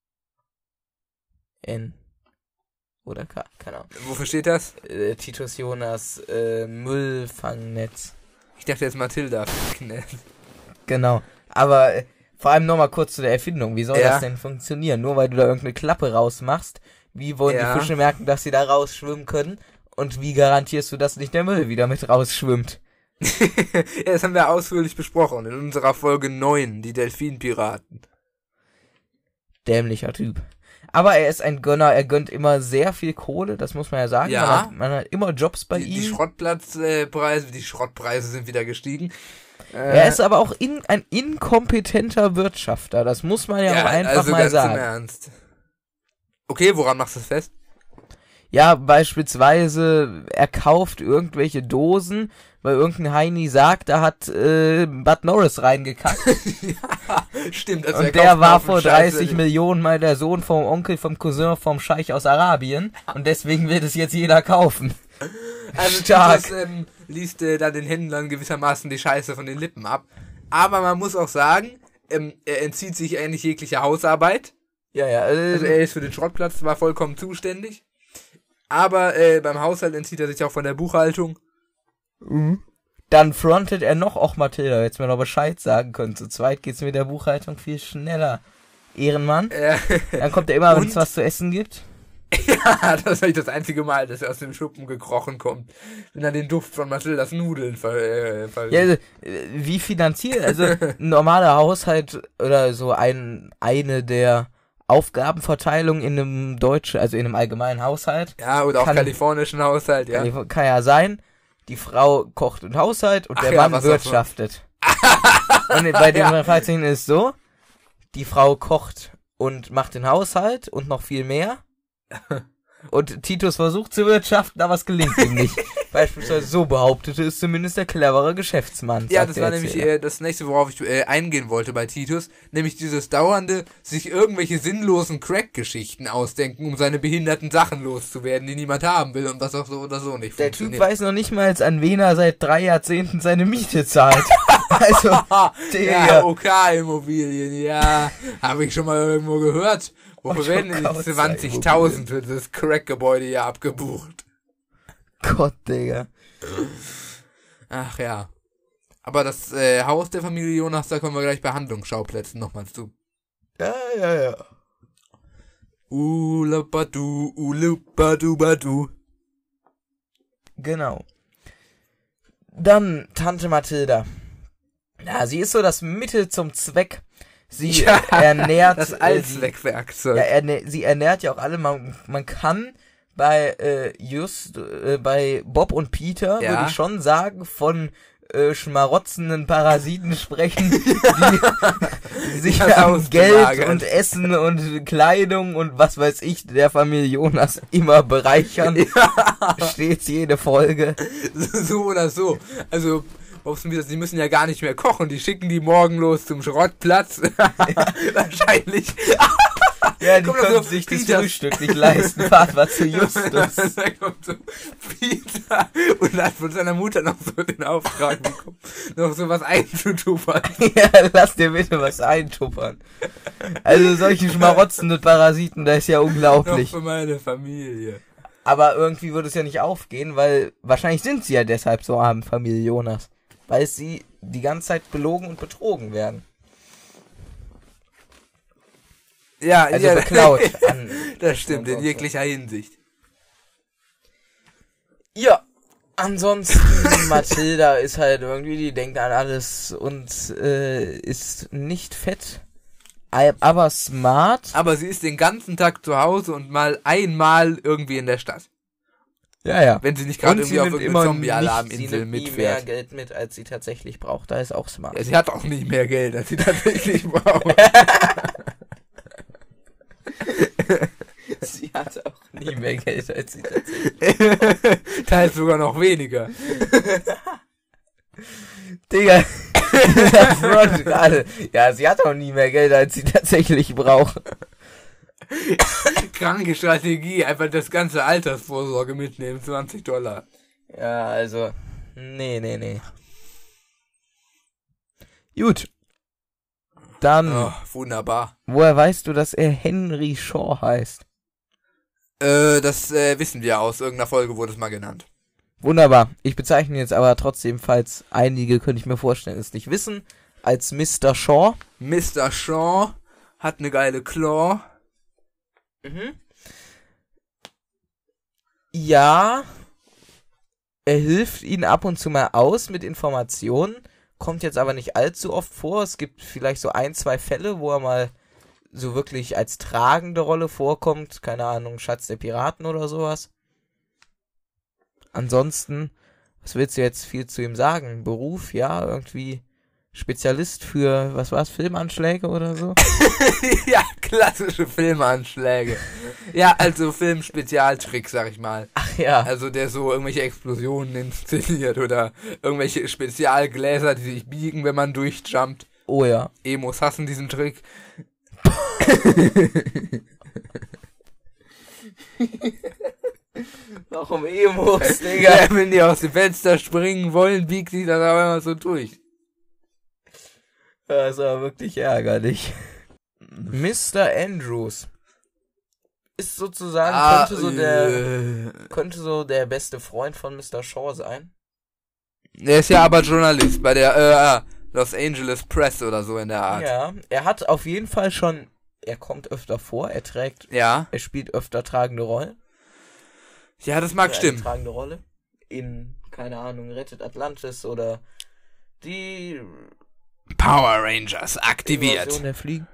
N oder K, keine Ahnung. Wofür steht das? Äh, Titus Jonas äh, Müllfangnetz. Ich dachte jetzt Mathilda. Genau, aber äh, vor allem nochmal kurz zu der Erfindung. Wie soll ja. das denn funktionieren? Nur weil du da irgendeine Klappe rausmachst, wie wollen ja. die Fische merken, dass sie da rausschwimmen können? Und wie garantierst du, dass nicht der Müll wieder mit rausschwimmt? Ja, das haben wir ausführlich besprochen in unserer Folge neun, die Delfinpiraten. dämlicher Typ. Aber er ist ein Gönner, er gönnt immer sehr viel Kohle, das muss man ja sagen. Ja. Man, hat, man hat immer Jobs bei die, ihm. Die Schrottplatzpreise, die Schrottpreise sind wieder gestiegen. Er ist aber auch in, ein inkompetenter Wirtschafter, das muss man ja, ja auch einfach also mal ganz sagen. Im Ernst. Okay, woran machst du es fest? Ja, beispielsweise, er kauft irgendwelche Dosen, weil irgendein Heini sagt, da hat äh, Bud Norris reingekackt. Ja, stimmt. Also Und der war vor dreißig Millionen mal der Sohn vom Onkel, vom Cousin, vom Scheich aus Arabien. Und deswegen wird es jetzt jeder kaufen. Also Stark. Titus ähm, liest äh, da den Händlern gewissermaßen die Scheiße von den Lippen ab. Aber man muss auch sagen, ähm, er entzieht sich eigentlich jeglicher Hausarbeit. Ja, ja. Äh, Also er ist für den Schrottplatz zwar vollkommen zuständig, aber äh, beim Haushalt entzieht er sich auch von der Buchhaltung. Dann frontet er noch, auch Mathilda, jetzt mir noch Bescheid sagen können. Zu zweit geht's mit der Buchhaltung viel schneller. Ehrenmann. Äh, Dann kommt er immer, wenn Und? es was zu essen gibt. ja, das ist eigentlich das einzige Mal, dass er aus dem Schuppen gekrochen kommt. Wenn er den Duft von Mathildas Nudeln ver... Äh, ver Ja, also, äh, wie finanziert? Also ein normaler Haushalt oder so ein eine der Aufgabenverteilungen in einem deutschen, also in einem allgemeinen Haushalt. ja, oder auch kann- kalifornischen Haushalt, ja. Kann, kann ja sein, die Frau kocht den Haushalt und Ach der ja, Mann was auch so. wirtschaftet. Und bei dem Ja. Freizeichen ist es so, die Frau kocht und macht den Haushalt und noch viel mehr. Und Titus versucht zu wirtschaften, aber es gelingt ihm nicht. Beispielsweise so behauptete es zumindest der clevere Geschäftsmann. Ja, sagt das der war nämlich Erzähler. äh, das nächste, worauf ich äh, eingehen wollte bei Titus, nämlich dieses dauernde, sich irgendwelche sinnlosen Crack-Geschichten ausdenken, um seine behinderten Sachen loszuwerden, die niemand haben will und was auch so oder so nicht Der Typ funktioniert. weiß noch nicht mal, an wen er seit drei Jahrzehnten seine Miete zahlt. Also, ja, der OK-Immobilien, ja, habe ich schon mal irgendwo gehört. Wofür Och, werden Gott, die sei zwanzigtausend für das Crack-Gebäude hier abgebucht? Gott, Digga. Ach ja. Aber das äh, Haus der Familie Jonas, da kommen wir gleich bei Handlungsschauplätzen nochmal zu. Ja, ja, ja. Ulabadu, ulubadu, badu. Genau. Dann Tante Mathilda. Ja, sie ist so das Mittel zum Zweck. Sie Ja, ernährt... Das äh, die- Allzweckwerkzeug. Ja, erne sie ernährt ja auch alle. Man, man kann bei äh, just äh, bei Bob und Peter, Ja. würde ich schon sagen, von äh, schmarotzenden Parasiten sprechen, die sich Das an Haus Geld belagern. und Essen und Kleidung und was weiß ich der Familie Jonas immer bereichern. Stets jede Folge. So oder so. Also, Bobs und Peter, sie müssen ja gar nicht mehr kochen. Die schicken die morgen los zum Schrottplatz. Wahrscheinlich. Ja, die Kommt doch können so, sich das Peter- Frühstück nicht leisten. Fahrt mal zu Justus. Da kommt so Peter und hat von seiner Mutter noch so den Auftrag bekommen, noch so was einzutupern. Ja, lass dir bitte was eintuppern. Also solche schmarotzende Parasiten, das ist ja Noch unglaublich. für meine Familie. Aber irgendwie würde es ja nicht aufgehen, weil wahrscheinlich sind sie ja deshalb so arm, Familie Jonas. Weil sie die ganze Zeit belogen und betrogen werden. Ja, Also ja, beklaut. An, das stimmt, in jeglicher Hinsicht. ja, ansonsten Mathilda ist halt irgendwie, die denkt an alles und äh, ist nicht fett, aber smart. Aber sie ist den ganzen Tag zu Hause und mal einmal irgendwie in der Stadt. Ja, ja. Wenn sie nicht gerade Und sie irgendwie auf nimmt irgendeine immer nicht, sie Zombie-Alarm-Insel nimmt nie mehr mitfährt. Geld mit, als sie tatsächlich braucht. Da ist auch smart. Ja, sie hat auch nicht mehr Geld, als sie tatsächlich braucht. Sie hat auch nie mehr Geld, als sie tatsächlich... Teils sogar noch weniger. Digga, das Front gerade. Ja, sie hat auch nie mehr Geld, als sie tatsächlich braucht. Kranke Strategie, einfach das ganze Altersvorsorge mitnehmen, zwanzig Dollar. Ja, also... Nee, nee, nee. Gut. Dann, Oh, wunderbar. woher weißt du, dass er Henry Shaw heißt? Äh, das äh, wissen wir aus irgendeiner Folge, wurde es mal genannt. Wunderbar. Ich bezeichne ihn jetzt aber trotzdem, falls einige, könnte ich mir vorstellen, es nicht wissen, als Mister Shaw. Mister Shaw hat eine geile Claw. Mhm. Ja, er hilft ihnen ab und zu mal aus mit Informationen, kommt jetzt aber nicht allzu oft vor. Es gibt vielleicht so ein, zwei Fälle, wo er mal so wirklich als tragende Rolle vorkommt. Keine Ahnung, Schatz der Piraten oder sowas. Ansonsten, was willst du jetzt viel zu ihm sagen? Beruf, ja, irgendwie Spezialist für, was war's, Filmanschläge oder so? Ja, klassische Filmanschläge. Ja, also Film-Spezialtrick, sag ich mal. Ach ja. Also der so irgendwelche Explosionen inszeniert oder irgendwelche Spezialgläser, die sich biegen, wenn man durchjumpt. Oh ja. Emos hassen diesen Trick. Warum Emos, Digga? Ja, wenn die aus dem Fenster springen wollen, biegt sich das aber immer so durch. Das ist aber wirklich ärgerlich. Mister Andrews ist sozusagen, Ah, könnte so der könnte so der beste Freund von Mister Shaw sein. Er ist ja aber Journalist bei der äh, Los Angeles Press oder so in der Art. Ja, er hat auf jeden Fall schon, er kommt öfter vor, er trägt, Ja. er spielt öfter tragende Rollen. Ja, das mag Eine stimmen. tragende Rolle in, keine Ahnung, Rettet Atlantis oder die Power Rangers aktiviert. Invasion der Fliegen.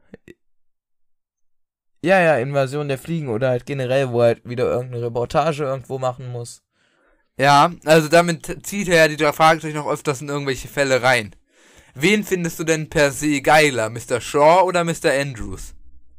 Ja, ja, Invasion der Fliegen oder halt generell, wo er halt wieder irgendeine Reportage irgendwo machen muss. Ja, also damit zieht er ja die drei Fragezeichen noch öfters in irgendwelche Fälle rein. Wen findest du denn per se geiler, Mister Shaw oder Mister Andrews?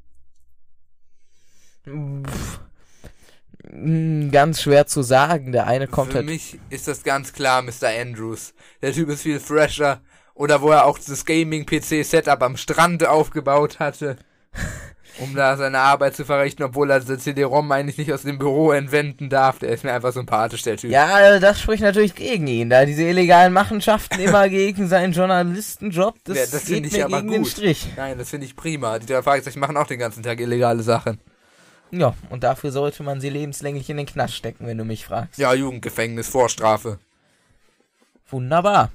Pff, ganz schwer zu sagen. Der eine kommt Für halt. mich ist das ganz klar Mister Andrews. Der Typ ist viel fresher. Oder wo er auch das Gaming-P C-Setup am Strand aufgebaut hatte, um da seine Arbeit zu verrichten, obwohl er das C D-ROM eigentlich nicht aus dem Büro entwenden darf. Der ist mir einfach sympathisch, der Typ. Ja, das spricht natürlich gegen ihn, da diese illegalen Machenschaften immer gegen seinen Journalistenjob, das, Ja, das geht finde ich mir aber gegen den gut. Strich. Nein, das finde ich prima. Die drei Fragezeichen machen auch den ganzen Tag illegale Sachen. Ja, und dafür sollte man sie lebenslänglich in den Knast stecken, wenn du mich fragst. Ja, Jugendgefängnis, Vorstrafe. Wunderbar.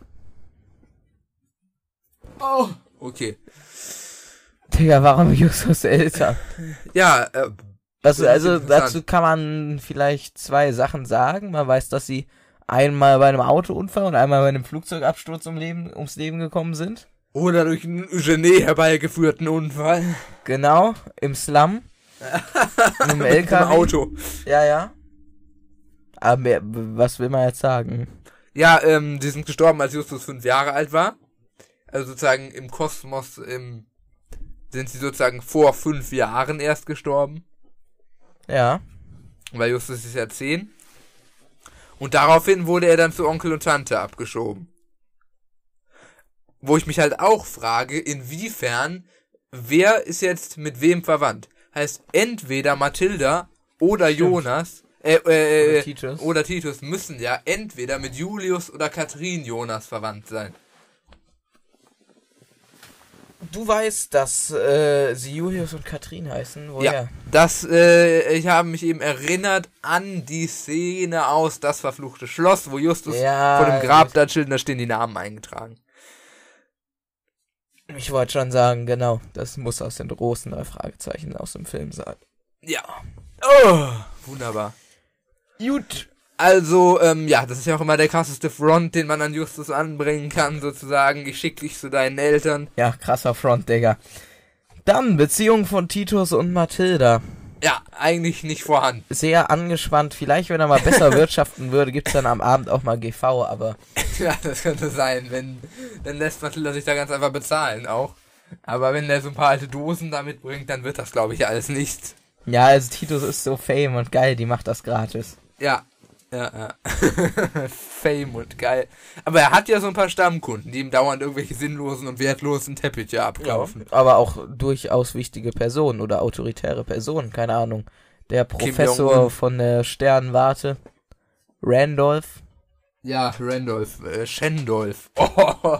Oh, okay. Digga, warum Justus älter? Ja, äh, Das, Finde ich also interessant. dazu kann man vielleicht zwei Sachen sagen. Man weiß, dass sie einmal bei einem Autounfall und einmal bei einem Flugzeugabsturz um Leben, ums Leben gekommen sind. oder durch einen Eugenie herbeigeführten Unfall. Genau, im Slum. In einem L Im K W. Auto. Ja, ja. Aber mehr, was will man jetzt sagen? Ja, ähm, die sind gestorben, als Justus fünf Jahre alt war. Also sozusagen im Kosmos, im, sind sie sozusagen vor fünf Jahren erst gestorben. Ja. Weil Justus ist ja zehn. Und daraufhin wurde er dann zu Onkel und Tante abgeschoben. Wo ich mich halt auch frage, inwiefern, wer ist jetzt mit wem verwandt? Heißt, entweder Mathilda oder Stimmt. Jonas, äh, äh, Oder äh, Titus. oder Titus müssen ja entweder mit Julius oder Katrin Jonas verwandt sein. Du weißt, dass äh, sie Julius und Katrin heißen. Woher? Ja, das, äh, ich habe mich eben erinnert an die Szene aus Das verfluchte Schloss, wo Justus Ja, vor dem Grab da chillt und da stehen die Namen eingetragen. Ich wollte schon sagen, genau. Das muss aus den großen drei Fragezeichen aus dem Film sein. Ja. Oh, wunderbar. Gut. Also, ähm, ja, das ist ja auch immer der krasseste Front, den man an Justus anbringen kann, sozusagen. Ich schick dich zu deinen Eltern. Ja, krasser Front, Digga. Dann Beziehung von Titus und Mathilda. Ja, eigentlich nicht vorhanden. Sehr angespannt. Vielleicht, wenn er mal besser wirtschaften würde, gibt's dann am Abend auch mal G V, aber Ja, das könnte sein, wenn, dann lässt Mathilda sich da ganz einfach bezahlen auch. Aber wenn der so ein paar alte Dosen da mitbringt, dann wird das, glaube ich, alles nichts. ja, also Titus ist so fame und geil, die macht das gratis. Ja, ja, ja. Fame und geil. Aber er hat ja so ein paar Stammkunden, die ihm dauernd irgendwelche sinnlosen und wertlosen Teppiche abkaufen. Aber auch durchaus wichtige Personen oder autoritäre Personen, keine Ahnung. Der Kim Professor Jong-un. von der Sternwarte, Randolph. Ja, Randolph, äh, Shendolph. Oh.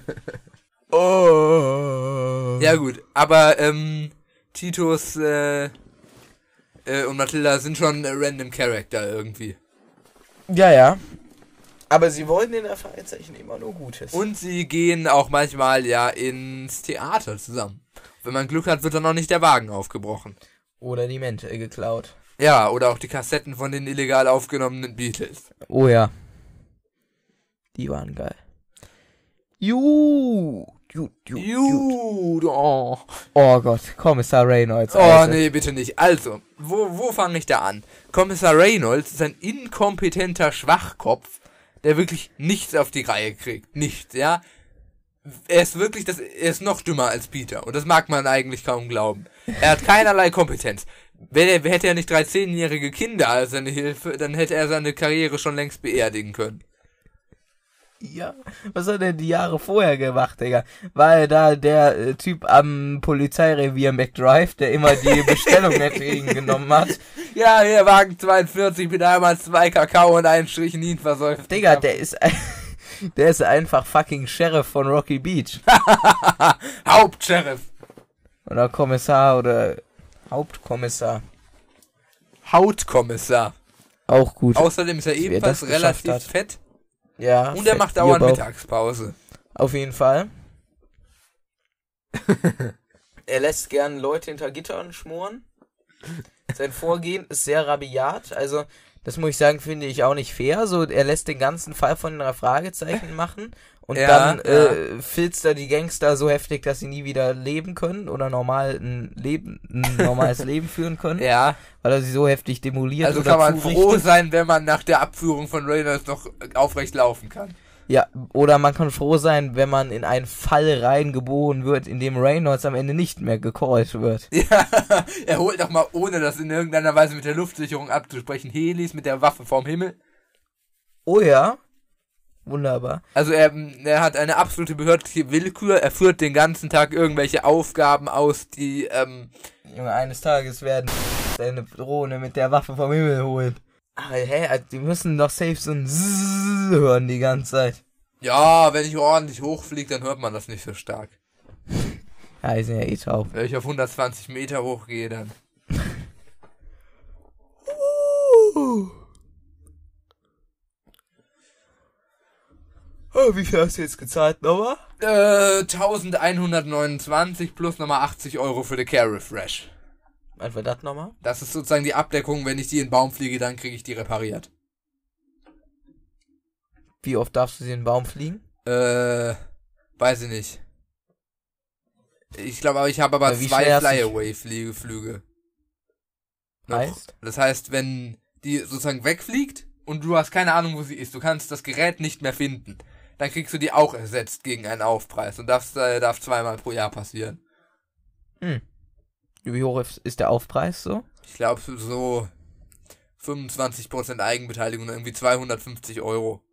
Oh. Ja gut, aber ähm, Titus äh, äh, und Mathilda sind schon äh, random Character irgendwie. Ja, ja. Aber sie wollen in der Fragezeichen immer nur Gutes. Und sie gehen auch manchmal ja ins Theater zusammen. Wenn man Glück hat, wird dann noch nicht der Wagen aufgebrochen. Oder die Mente geklaut. Ja, oder auch die Kassetten von den illegal aufgenommenen Beatles. Oh ja. Die waren geil. Gut. Jude, Jude, Jude. Jude, oh. Oh Gott, Kommissar Reynolds. Oh, Alter. nee, bitte nicht. Also, wo, wo fange ich da an? Kommissar Reynolds ist ein inkompetenter Schwachkopf, der wirklich nichts auf die Reihe kriegt. Nichts, ja? Er ist wirklich, das, er ist noch dümmer als Peter. Und das mag man eigentlich kaum glauben. Er hat keinerlei Kompetenz. Wenn er, hätte er nicht drei zehnjährige Kinder als seine Hilfe, dann hätte er seine Karriere schon längst beerdigen können. Ja, was hat er die Jahre vorher gemacht, Digga? War er da der äh, Typ am Polizeirevier McDrive, der immer die Bestellung entgegengenommen hat? Ja, hier, Wagen zweiundvierzig mit einmal zwei Kakao und einen Strichnin versäuft. Digga, der ist ein, der ist einfach fucking Sheriff von Rocky Beach. Hauptsheriff. Oder Kommissar oder Hauptkommissar. Hautkommissar. Auch gut. Außerdem ist er Wer ebenfalls das geschafft relativ hat. fett. Ja. Und er fett macht dauernd Bierbauch. Mittagspause. Auf jeden Fall. Er lässt gern Leute hinter Gittern schmoren. Sein Vorgehen ist sehr rabiat. Also, das muss ich sagen, finde ich auch nicht fair. So, er lässt den ganzen Fall von den drei Fragezeichen machen. Und Ja, dann ja. äh, filzt er die Gangster so heftig, dass sie nie wieder leben können oder normal ein, Leben, ein normales Leben führen können. Ja. Weil er sie so heftig demoliert Also oder kann man zurichtet. froh sein, wenn man nach der Abführung von Reynolds noch aufrecht laufen kann. Ja, oder man kann froh sein, wenn man in einen Fall reingeboren wird, in dem Reynolds am Ende nicht mehr gecallt wird. Ja, er holt doch mal, ohne das in irgendeiner Weise mit der Luftsicherung abzusprechen, Helis mit der Waffe vorm Himmel. Oh ja, wunderbar. Also er, er hat eine absolute behördliche Willkür, er führt den ganzen Tag irgendwelche Aufgaben aus, die, ähm... Junge, eines Tages werden seine Drohne mit der Waffe vom Himmel holen. Aber hä, die müssen doch safe so ein Zzzz hören die ganze Zeit. Ja, wenn ich ordentlich hochfliege, dann hört man das nicht so stark. Ja, die sind ja eh taub. Wenn ich auf hundertzwanzig Meter hochgehe, dann... Oh, wie viel hast du jetzt gezahlt, nochmal? Äh, elfhundertneunundzwanzig plus nochmal achtzig Euro für die Care Refresh. Was war das nochmal? Das ist sozusagen die Abdeckung, wenn ich die in den Baum fliege, dann kriege ich die repariert. Wie oft darfst du sie in den Baum fliegen? Äh, weiß ich nicht. Ich glaube aber, ich habe aber Ja, wie zwei schnell hast du- Flyaway-Flüge. Heißt? Das heißt, wenn die sozusagen wegfliegt und du hast keine Ahnung, wo sie ist, du kannst das Gerät nicht mehr finden, dann kriegst du die auch ersetzt gegen einen Aufpreis. Und das äh, darf zweimal pro Jahr passieren. Hm. Wie hoch ist ist der Aufpreis so? Ich glaube so fünfundzwanzig Prozent Eigenbeteiligung, irgendwie zweihundertfünfzig Euro.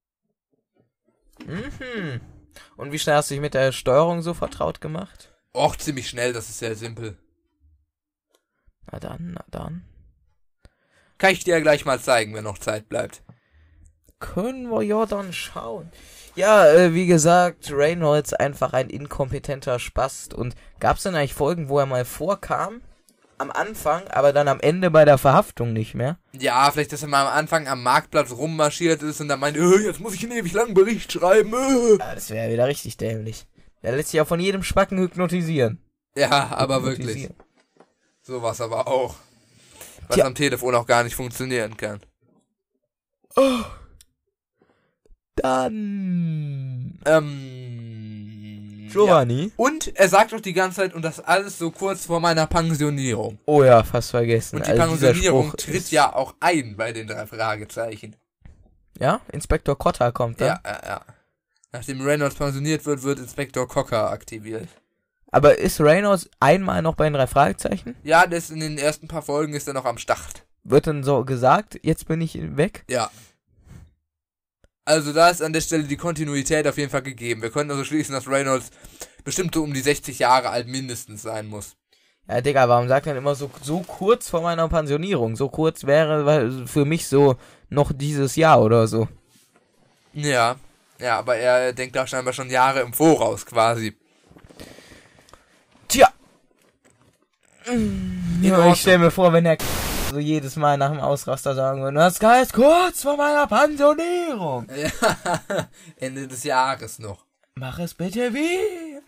Mhm. Und wie schnell hast du dich mit der Steuerung so vertraut gemacht? Och, ziemlich schnell, das ist sehr simpel. Na dann, na dann. Kann ich dir ja gleich mal zeigen, wenn noch Zeit bleibt. Können wir ja dann schauen. Ja, äh, wie gesagt, Reynolds einfach ein inkompetenter Spast. Und gab's denn eigentlich Folgen, wo er mal vorkam? Am Anfang, aber dann am Ende bei der Verhaftung nicht mehr? Ja, vielleicht, dass er mal am Anfang am Marktplatz rummarschiert ist und dann meint, äh, jetzt muss ich einen ewig langen Bericht schreiben. Äh. Ja, das wäre ja wieder richtig dämlich. Der lässt sich ja von jedem Spacken hypnotisieren. Ja, aber wirklich. Hypnotisieren. Sowas aber auch. Was Tja. am Telefon auch gar nicht funktionieren kann. Oh. Dann. Ähm. Giovanni? Ja. Und er sagt doch die ganze Zeit, und das alles so kurz vor meiner Pensionierung. Oh ja, fast vergessen. Und die Also dieser Pensionierung Spruch tritt ist- ja auch ein bei den drei Fragezeichen. Ja, Inspektor Cotta kommt dann. Ja, ja, ja. Nachdem Reynolds pensioniert wird, wird Inspektor Cocker aktiviert. Aber ist Reynolds einmal noch bei den drei Fragezeichen? Ja, das in den ersten paar Folgen ist er noch am Start. Wird dann so gesagt, jetzt bin ich weg? Ja. Also da ist an der Stelle die Kontinuität auf jeden Fall gegeben. Wir können also schließen, dass Reynolds bestimmt so um die sechzig Jahre alt mindestens sein muss. Ja, Digga, warum sagt er immer so, so kurz vor meiner Pensionierung? So kurz wäre weil für mich so noch dieses Jahr oder so. Ja. Ja, aber er denkt da scheinbar schon Jahre im Voraus quasi. Tja. In Ja, Ordnung. ich stell mir vor, wenn er so jedes Mal nach dem Ausraster sagen würde, das heißt kurz vor meiner Pensionierung. Ja, Ende des Jahres noch. Mach es bitte wie.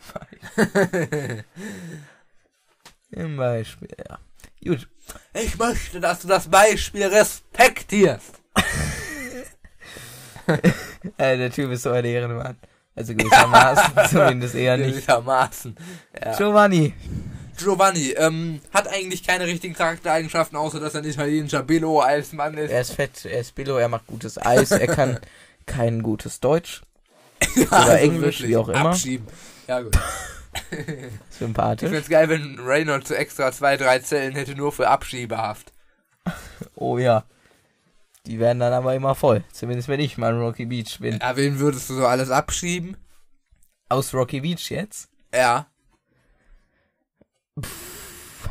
Im Beispiel, ja. Gut. Ich möchte, dass du das Beispiel respektierst. Äh, der Typ ist so ein Ehrenmann. Also gewissermaßen zumindest eher nicht. Gewissermaßen. Ja. Giovanni. Giovanni, ähm, hat eigentlich keine richtigen Charaktereigenschaften, außer dass er ein italienischer Billo-Eismann ist. Er ist fett, er ist Billo, er macht gutes Eis, er kann kein gutes Deutsch. Ja, oder also Englisch, wirklich, wie auch immer. Abschieben. Ja, gut. Ich Sympathisch. find's geil, wenn Reynolds so extra zwei, drei Zellen hätte, nur für Abschiebehaft. Oh ja. Die werden dann aber immer voll. Zumindest wenn ich mal in Rocky Beach bin. Ja, wen würdest du so alles abschieben? Aus Rocky Beach jetzt? Ja. Pff.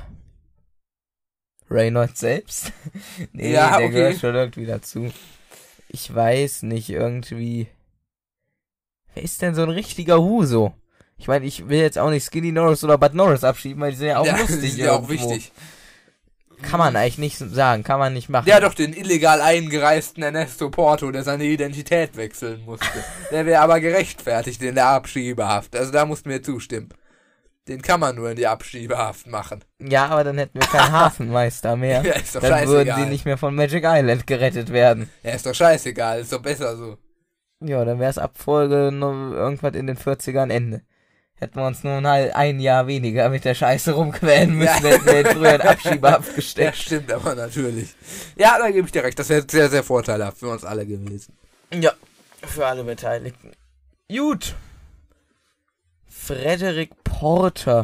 Reynolds selbst? Nee, Ja, der okay. gehört schon irgendwie dazu. Ich weiß nicht, irgendwie... Wer ist denn so ein richtiger Huso? Ich meine, ich will jetzt auch nicht Skinny Norris oder Bud Norris abschieben, weil die sind ja auch Ja, lustig. die sind ja auch irgendwo. wichtig. Kann man eigentlich nicht sagen, kann man nicht machen. Ja, doch, den illegal eingereisten Ernesto Porto, der seine Identität wechseln musste. Der wäre aber gerechtfertigt in der Abschiebehaft. Also da musst du mir zustimmen. Den kann man nur in die Abschiebehaft machen. Ja, aber dann hätten wir keinen Hafenmeister mehr. Ja, ist doch Dann scheißegal. würden sie nicht mehr von Magic Island gerettet werden. Ja, ist doch scheißegal, ist doch besser so. Ja, dann wäre es ab Folge noch irgendwas in den vierzigern Ende. Hätten wir uns nur ein, ein Jahr weniger mit der Scheiße rumquälen müssen, Ja. hätten wir ihn früher in Abschiebehaft Ja, gesteckt. stimmt aber natürlich. Ja, da gebe ich dir recht, das wäre sehr, sehr vorteilhaft für uns alle gewesen. Ja, für alle Beteiligten. Gut. Frederick Porter.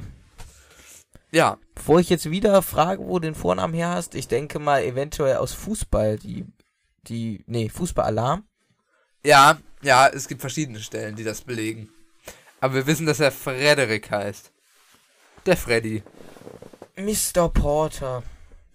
Ja, Bevor ich jetzt wieder frage, wo du den Vornamen her hast, ich denke mal eventuell aus Fußball, die, die, nee, Fußballalarm. ja, ja, es gibt verschiedene Stellen, die das belegen. Aber wir wissen, dass er Frederik heißt. Der Freddy. Mister Porter.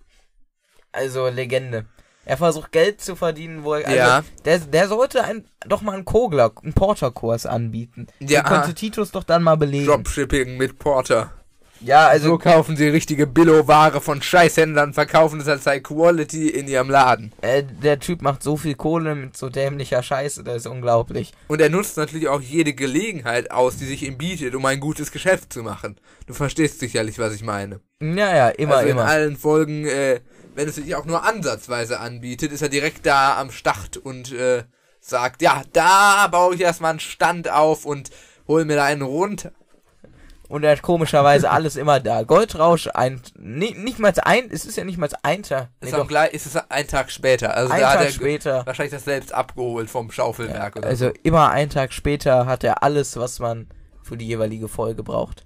Also Legende. Er versucht Geld zu verdienen, wo er, also Ja. der, der sollte ein, doch mal einen Kogler, einen Porter-Kurs anbieten. Ja. Den konnte Titus doch dann mal belegen. Dropshipping mit Porter. Ja, also So kaufen sie richtige Billo-Ware von Scheißhändlern, verkaufen es als High Quality in ihrem Laden. äh, der Typ macht so viel Kohle mit so dämlicher Scheiße, das ist unglaublich. Und er nutzt natürlich auch jede Gelegenheit aus, die sich ihm bietet, um ein gutes Geschäft zu machen. Du verstehst sicherlich, was ich meine. Ja, ja, immer, also in immer. allen Folgen, äh, wenn es sich auch nur ansatzweise anbietet, ist er direkt da am Start und äh, sagt, ja, da baue ich erstmal einen Stand auf und hol mir da einen runter. Und er hat komischerweise alles immer da. Goldrausch, ein, nicht, nicht mal ein, es ist ja nicht mal ein Tag. Nee, Ist, auch doch, gleich, ist es ein Tag später. Also ein da hat Tag er später. wahrscheinlich das selbst abgeholt vom Schaufelwerk oder Also so. immer einen Tag später hat er alles, was man für die jeweilige Folge braucht.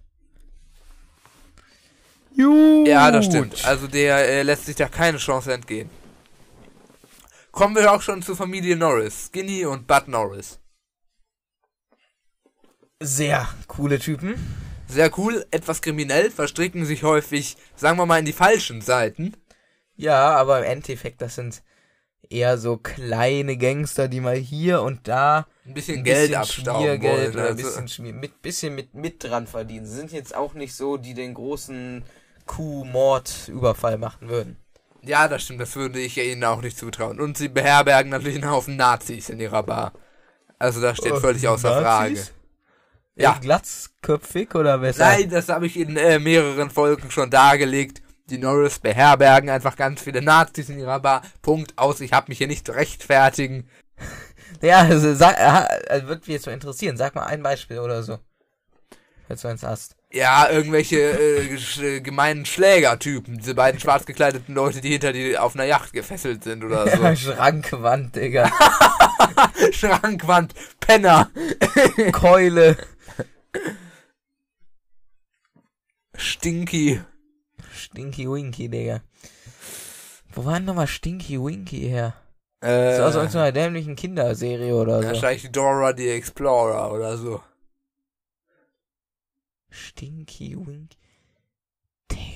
Gut. Ja, das stimmt. Also der äh, lässt sich da keine Chance entgehen. Kommen wir auch schon zur Familie Norris. Skinny und Bud Norris. Sehr coole Typen. Sehr cool, etwas kriminell, verstricken sich häufig, sagen wir mal, in die falschen Seiten. Ja, aber im Endeffekt, das sind eher so kleine Gangster, die mal hier und da Ein bisschen ein Geld bisschen abstauben Schmiergeld wollen. oder ein Also. bisschen, Schmier, mit, bisschen mit, mit dran verdienen. Sie sind jetzt auch nicht so, die den großen Coup-Mord-Überfall machen würden. Ja, das stimmt, das würde ich ihnen auch nicht zutrauen. Und sie beherbergen natürlich einen Haufen Nazis in ihrer Bar. Also das steht Oh, völlig außer Nazis? Frage. Ja. Ja. Glatzköpfig oder weshalb? Nein, das habe ich in äh, mehreren Folgen schon dargelegt. Die Norris beherbergen einfach ganz viele Nazis in ihrer Bar. Punkt aus, ich habe mich hier nicht zu rechtfertigen. Ja, also, sag, also würde mich jetzt mal interessieren. Sag mal ein Beispiel oder so. Falls du eins hast. Ja, irgendwelche äh, sch- gemeinen Schlägertypen. Diese beiden schwarz gekleideten Leute, die hinter die auf einer Yacht gefesselt sind oder so. Schrankwand, Digga. Schrankwand, Penner. Keule. Stinky. Stinky Winky, Digga. Wo war denn nochmal Stinky Winky her? Äh, Das ist aus irgendeiner dämlichen Kinderserie oder so. wahrscheinlich Dora the Explorer oder so. Stinky Winky. Digga.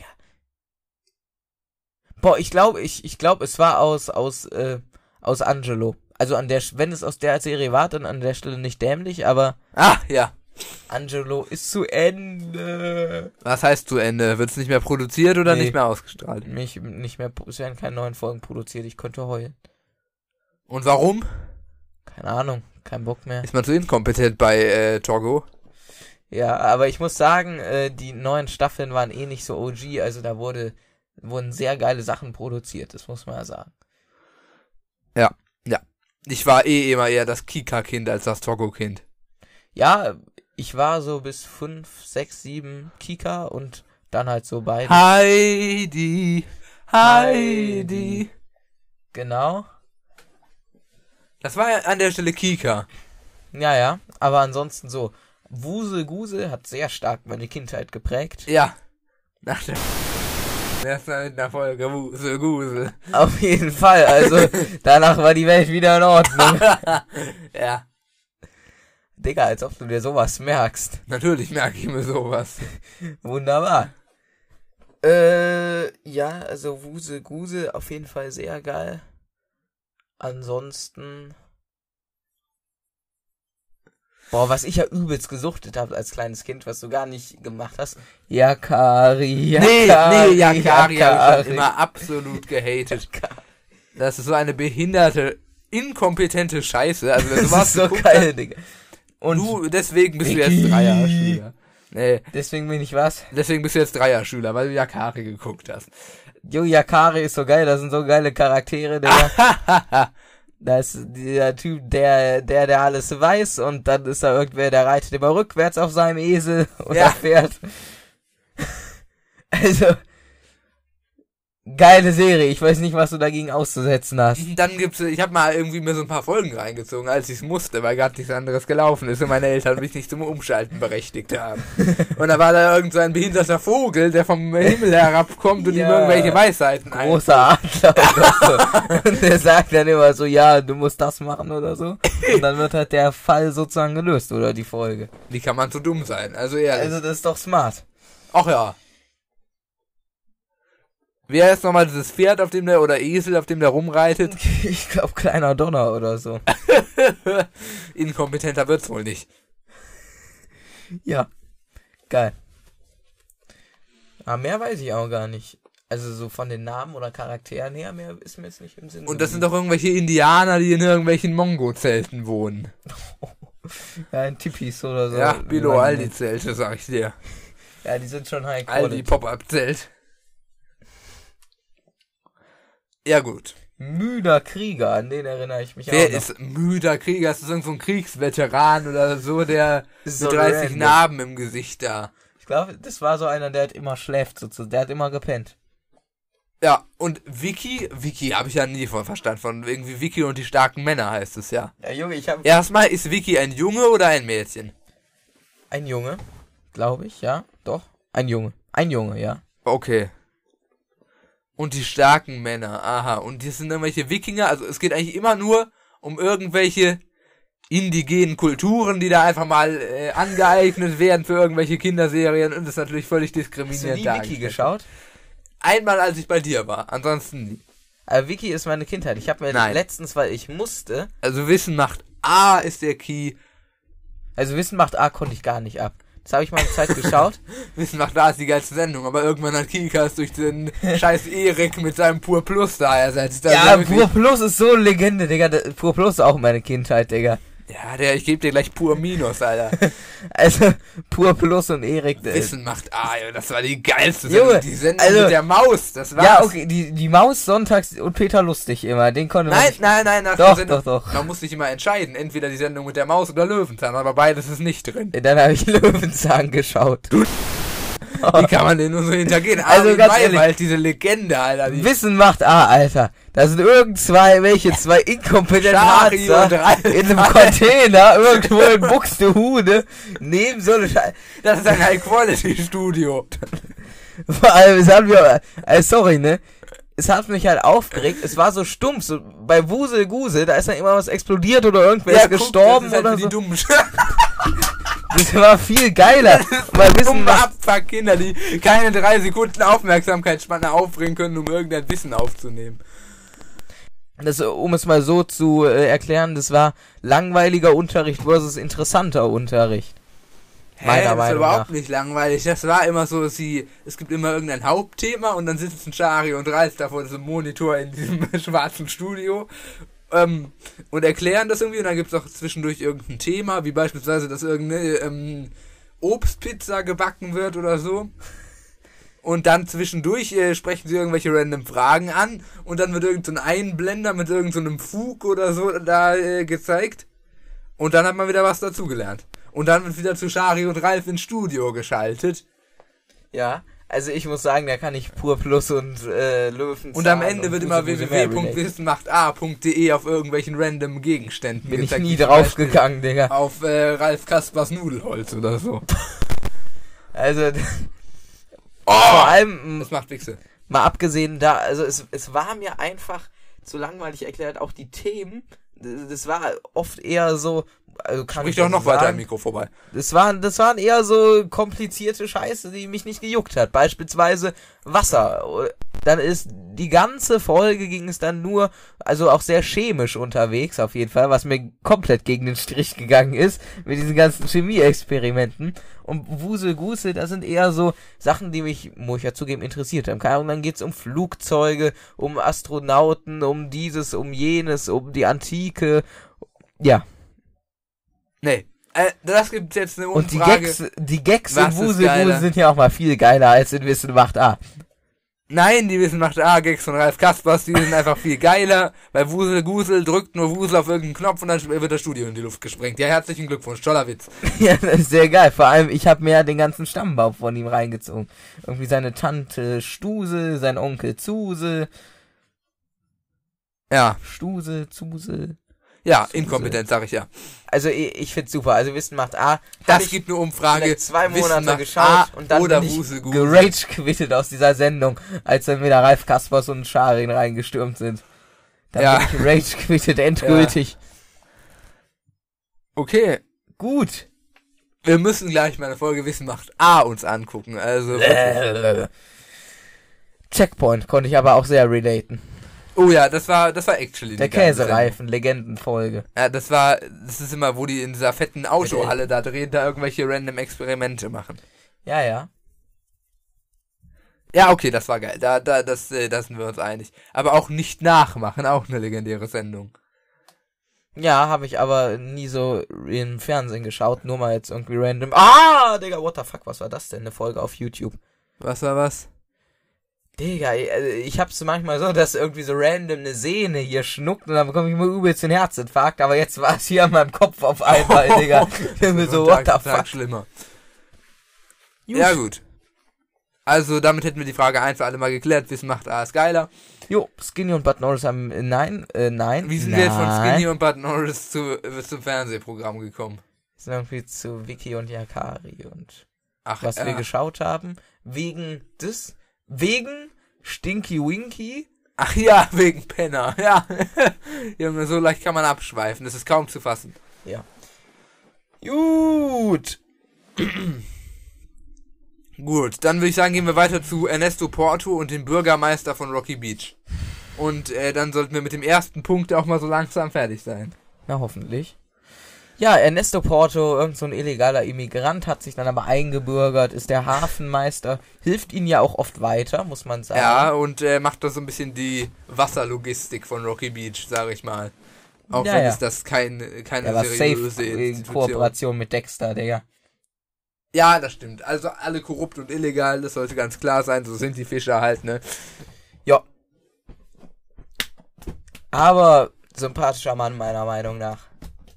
Boah, ich glaube, ich, ich glaube, es war aus, aus, äh, aus Angelo. Also an der, wenn es aus der Serie war, dann an der Stelle nicht dämlich, aber Ah, ja. Angelo ist zu Ende. Was heißt zu Ende? Wird es nicht mehr produziert oder Nee. nicht mehr ausgestrahlt? Mich nicht mehr, es werden keine neuen Folgen produziert, ich könnte heulen. Und warum? Keine Ahnung, kein Bock mehr. Ist man zu inkompetent bei äh, Togo? Ja, aber ich muss sagen, äh, die neuen Staffeln waren eh nicht so O G, also da wurde, wurden sehr geile Sachen produziert, das muss man ja sagen. Ja, ja. Ich war eh immer eher das Kika-Kind als das Togo-Kind. Ja, ich war so bis fünf, sechs, sieben Kika und dann halt so beide. Heidi, Heidi. Genau. Das war ja an der Stelle Kika. Ja, ja, aber ansonsten so. Wusel Gusel hat sehr stark meine Kindheit geprägt. Ja. Nach der ersten in der Folge Wusel Gusel. Auf jeden Fall, also danach war die Welt wieder in Ordnung. Ja. Digga, als ob du dir sowas merkst. Natürlich merke ich mir sowas. Wunderbar. Äh, ja, also Wusel Gusel auf jeden Fall sehr geil. Ansonsten... Boah, was ich ja übelst gesuchtet habe als kleines Kind, was du gar nicht gemacht hast. Yakari, Yakari. Nee, nee, Yakari habe ich immer absolut gehatet. Das ist so eine behinderte, inkompetente Scheiße. Also, das ist so geil, Digga. Und du, deswegen bist Vicky. Du jetzt Dreier-Schüler. Nee. Deswegen bin ich was? Deswegen bist du jetzt Dreier-Schüler, weil du Yakari geguckt hast. Jo, Yakari ist so geil, das sind so geile Charaktere, Digga. Da ist der Typ, der, der, der alles weiß, und dann ist da irgendwer, der reitet immer rückwärts auf seinem Esel oder ja. Pferd. Also, geile Serie. Ich weiß nicht, was du dagegen auszusetzen hast. Dann gibt's, ich habe mal irgendwie mir so ein paar Folgen reingezogen, als ich es musste, weil gerade nichts anderes gelaufen ist und meine Eltern mich nicht zum Umschalten berechtigt haben. Und da war da irgend so ein behinderter Vogel, der vom Himmel herabkommt und ja, ihm irgendwelche Weisheiten ein. Großer Adler oder so. Und der sagt dann immer so, ja, du musst das machen oder so. Und dann wird halt der Fall sozusagen gelöst, oder die Folge. Wie kann man so dumm sein? Also ehrlich. Also das ist doch smart. Ach ja. Wer ist nochmal dieses Pferd, auf dem der, oder Esel, auf dem der rumreitet? Ich glaube, kleiner Donner oder so. Inkompetenter wird's wohl nicht. Ja, geil. Aber mehr weiß ich auch gar nicht. Also so von den Namen oder Charakteren her, mehr ist mir jetzt nicht im Sinn. Und das sind doch irgendwelche Indianer, die in irgendwelchen Mongo-Zelten wohnen. Ja, in Tipis oder so. Ja, Bilo Aldi-Zelte, sag ich dir. Ja, die sind schon high quality. Aldi Pop-Up-Zelt. Ja, gut. Müder Krieger, an den erinnere ich mich Wer auch noch. ist Müder Krieger? Ist das irgend so ein Kriegsveteran oder so, der so mit dreißig random. Narben im Gesicht da? Ich glaube, das war so einer, der hat immer schläft, sozusagen. Der hat immer gepennt. Ja, und Vicky, Vicky habe ich ja nie von verstanden, von irgendwie Vicky und die starken Männer heißt es ja. Ja, Junge, ich habe... Erstmal, ist Vicky ein Junge oder ein Mädchen? Ein Junge, glaube ich, ja, doch. Ein Junge, ein Junge, ja. Okay. Und die starken Männer, aha. Und die sind irgendwelche Wikinger, also es geht eigentlich immer nur um irgendwelche indigenen Kulturen, die da einfach mal äh, angeeignet werden für irgendwelche Kinderserien, und das ist natürlich völlig diskriminierend. Hast du nie Wiki geschaut? Einmal, als ich bei dir war, ansonsten nie. Aber Wiki ist meine Kindheit. Ich habe mir Nein. letztens, weil ich musste... Also Wissen macht A ist der Key. Also Wissen macht A konnte ich gar nicht ab. Das habe ich mal eine Zeit geschaut. Wissen macht A ist die geilste Sendung, aber irgendwann hat Kika es durch den scheiß Erik mit seinem Pur Plus da ersetzt. Ja, Pur Plus ist so eine Legende, Digga. Pur Plus ist auch meine Kindheit, Digga. Ja, der, ich gebe dir gleich Pur Minus, Alter. Also, Pur Plus und Erik. Wissen macht A, ja, das war die geilste Junge, Sendung. Die Sendung also, mit der Maus, das war's. Ja, okay, die, die Maus sonntags und Peter Lustig immer, den konnte man Nein, nicht... nein, nein, nach doch, der Sendung, doch, doch. Man muss sich immer entscheiden, entweder die Sendung mit der Maus oder Löwenzahn, aber beides ist nicht drin. Dann habe ich Löwenzahn geschaut. Du Wie kann man den nur so hintergehen? Also Armin ganz ehrlich, Maywald, diese Legende, Alter. Die Wissen macht A, Alter. Da sind irgend zwei, welche zwei inkompetente Schari und Harzer in einem Container irgendwo in Buxtehude neben so eine Scheiße. Das ist ein High-Quality-Studio. Vor allem, es hat mir, äh, sorry, ne? Es hat mich halt aufgeregt, es war so stumpf, so bei Wusel Gusel, da ist dann immer was explodiert oder irgendwer Ja, ist guck, gestorben das ist halt oder für so. die dummen Das war viel geiler. Mal wissen, dumme was, Abfuck-Kinder, die keine drei Sekunden Aufmerksamkeitsspanne aufbringen können, um irgendein Wissen aufzunehmen. das, um es mal so zu äh, erklären, das war langweiliger Unterricht versus interessanter Unterricht. Hä, Meiner das ist Meinung überhaupt nach. nicht langweilig. Das war immer so, dass sie, es gibt immer irgendein Hauptthema und dann sitzen Shari und Reis da vor diesem Monitor in diesem schwarzen Studio ähm, und erklären das irgendwie, und dann gibt es auch zwischendurch irgendein Thema, wie beispielsweise, dass irgendeine ähm, Obstpizza gebacken wird oder so. Und dann zwischendurch äh, sprechen sie irgendwelche random Fragen an und dann wird irgend so ein Einblender mit irgend so einem Fug oder so da äh, gezeigt und dann hat man wieder was dazugelernt. Und dann wird wieder zu Shari und Ralf ins Studio geschaltet. Ja, also ich muss sagen, da kann ich Pur Plus und äh, Löwen. Und am Ende wird immer w w w punkt wissenmacht-a punkt d e auf irgendwelchen random Gegenständen Bin gezeigt, ich nie draufgegangen, Digga. Auf äh, Ralf Kaspers Nudelholz oder so. Also, oh, vor allem, das macht Wichse. Mal abgesehen da, also es, es war mir einfach zu langweilig erklärt, auch die Themen, das war oft eher so, also kann Sprich ich doch noch sagen, weiter am Mikro vorbei. Das waren, das waren eher so komplizierte Scheiße, die mich nicht gejuckt hat. Beispielsweise Wasser. Dann ist die ganze Folge ging es dann nur, also auch sehr chemisch unterwegs auf jeden Fall, was mir komplett gegen den Strich gegangen ist mit diesen ganzen Chemie-Experimenten. Und Wusel Gusel, das sind eher so Sachen, die mich, muss ich ja zugeben, interessiert haben. Keine Ahnung, dann geht's um Flugzeuge, um Astronauten, um dieses, um jenes, um die Antike. Ja. Nee, äh, das gibt jetzt eine Und die Umfrage. Gags, die Gags Was in ist Wusel geiler? Gusel sind ja auch mal viel geiler als in Wissen macht A. Nein, die Wissen macht A-Gags von Ralf Kaspers, die sind einfach viel geiler. Bei Wusel Gusel drückt nur Wusel auf irgendeinen Knopf und dann wird das Studio in die Luft gesprengt. Ja, herzlichen Glückwunsch, toller Witz. Ja, das ist sehr geil. Vor allem, ich habe mir ja den ganzen Stammbaum von ihm reingezogen. Irgendwie seine Tante Stuse, sein Onkel Zuse. Ja. Stuse, Zuse. Ja, Zuse. inkompetent, sag ich ja. Also ich, ich find's super. Also Wissen macht A. Das ich gibt eine Umfrage. vielleicht zwei Wissen Monate macht geschaut A und dann oder bin ich Wusel Gusel. gerage quittet aus dieser Sendung, als dann wieder Ralf Kaspers und Scharin reingestürmt sind. Dann Ja. bin ich rage quittet endgültig. Okay, Gut. wir müssen gleich mal eine Folge Wissen macht A uns angucken. Also wirklich. Checkpoint konnte ich aber auch sehr relaten. Oh ja, das war das war actually Der eine geile Sendung. Käsereifen, Legendenfolge. Ja, das war, das ist immer, wo die in dieser fetten Autohalle da drehen, da irgendwelche random Experimente machen. Ja, ja. Ja, okay, das war geil. Da, da, das, äh, da sind wir uns einig. Aber auch nicht nachmachen, auch eine legendäre Sendung. Ja, habe ich aber nie so im Fernsehen geschaut, nur mal jetzt irgendwie random. Ah, Digga, what the fuck, was war das denn? Eine Folge auf YouTube. Was war was? Digga, ich, ich hab's manchmal so, dass irgendwie so random eine Sehne hier schnuckt und dann bekomme ich immer übelst den Herzinfarkt, aber jetzt war es hier an meinem Kopf auf einmal, Digga. Ich bin mir so, what the Tag, fuck. Tag schlimmer. Gut. Ja, gut. Also, damit hätten wir die Frage ein für alle mal geklärt. Wissen macht A ist geiler. Jo, Skinny und Bud Norris haben, äh, nein, äh, nein. Wie sind nein. wir jetzt von Skinny und Bud Norris zu, äh, zum Fernsehprogramm gekommen? Sind irgendwie zu Vicky und Yakari und Ach, was ja. wir geschaut haben. Wegen des, wegen Stinky Winky. Ach ja, wegen Penner, ja. Junge, so leicht kann man abschweifen, das ist kaum zu fassen. Ja. Gut. Gut, dann würde ich sagen, gehen wir weiter zu Ernesto Porto und dem Bürgermeister von Rocky Beach. Und äh, dann sollten wir mit dem ersten Punkt auch mal so langsam fertig sein. Na, hoffentlich. Ja, Ernesto Porto, irgend so ein illegaler Immigrant, hat sich dann aber eingebürgert, ist der Hafenmeister, hilft ihnen ja auch oft weiter, muss man sagen. Ja, und äh, macht da so ein bisschen die Wasserlogistik von Rocky Beach, sage ich mal. Auch Ja, wenn ja. es das kein, keine Er war seriöse safe in Institution. Kooperation mit Dexter, Digga. Ja, das stimmt. Also alle korrupt und illegal, das sollte ganz klar sein. So sind die Fischer halt, ne? Ja. Aber sympathischer Mann, meiner Meinung nach.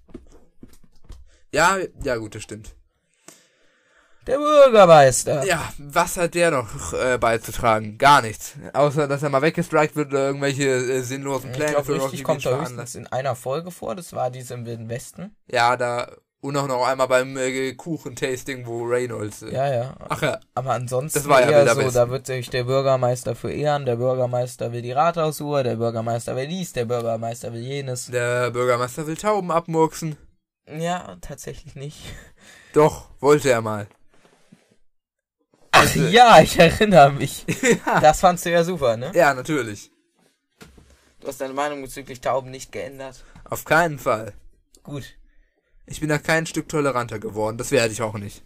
Ja, ja gut, das stimmt. Der Bürgermeister. Ja, was hat der noch äh, beizutragen? Gar nichts. Außer, dass er mal weggestrikt wird oder irgendwelche äh, sinnlosen Ich Pläne glaube, für Rocky richtig kommt Beach er höchstens veranlassen. in einer Folge vor, das war diese im Wilden Westen. Ja, da... Und auch noch einmal beim äh, Kuchentasting, wo Reynolds... Äh, Ja, ja. Ach ja. Aber ansonsten Das war ja eher Wilder so, Westen. da wird sich der Bürgermeister für ehren, der Bürgermeister will die Rathausuhr, der Bürgermeister will dies, der Bürgermeister will jenes. Der Bürgermeister will Tauben abmurksen. Ja, tatsächlich nicht. Doch, wollte er mal. Ach ja, ich erinnere mich. ja. Das fandst du ja super, ne? ja, natürlich. Du hast deine Meinung bezüglich Tauben nicht geändert. Auf keinen Fall. Gut. Ich bin da kein Stück toleranter geworden. Das werde ich auch nicht.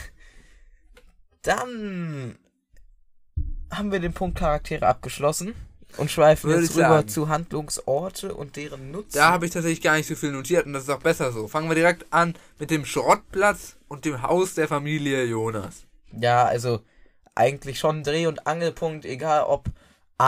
Dann haben wir den Punkt Charaktere abgeschlossen und schweifen Würde jetzt ich rüber sagen. zu Handlungsorte und deren Nutzen. Da habe ich tatsächlich gar nicht so viel notiert und das ist auch besser so. Fangen wir direkt an mit dem Schrottplatz und dem Haus der Familie Jonas. Ja, also eigentlich schon Dreh- und Angelpunkt, egal ob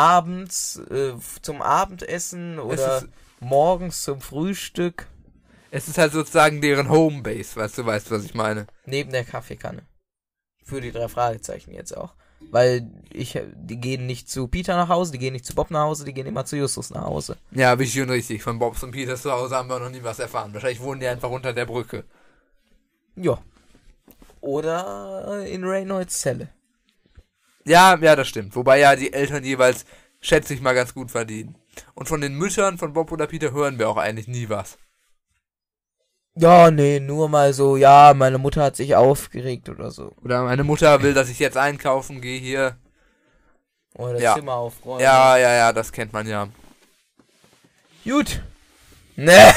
abends äh, zum Abendessen oder ist- morgens zum Frühstück. Es ist halt sozusagen deren Homebase, weißt du, weißt, was ich meine. Neben der Kaffeekanne. Für die drei Fragezeichen jetzt auch. Weil ich, die gehen nicht zu Peter nach Hause, die gehen nicht zu Bob nach Hause, die gehen immer zu Justus nach Hause. Ja, wichtig und richtig. Von Bobs und Peters zu Hause haben wir noch nie was erfahren. Wahrscheinlich wohnen die einfach unter der Brücke. Ja. Oder in Reynolds Zelle. Ja, ja, das stimmt. Wobei ja die Eltern jeweils, schätze ich mal, ganz gut verdienen. Und von den Müttern von Bob oder Peter hören wir auch eigentlich nie was. Ja, nee, nur mal so, ja, meine Mutter hat sich aufgeregt oder so. Oder meine Mutter will, dass ich jetzt einkaufen gehe hier. Oder das Ja. Zimmer aufräumen. Ja, ja, ja, das kennt man ja. Gut. Nee.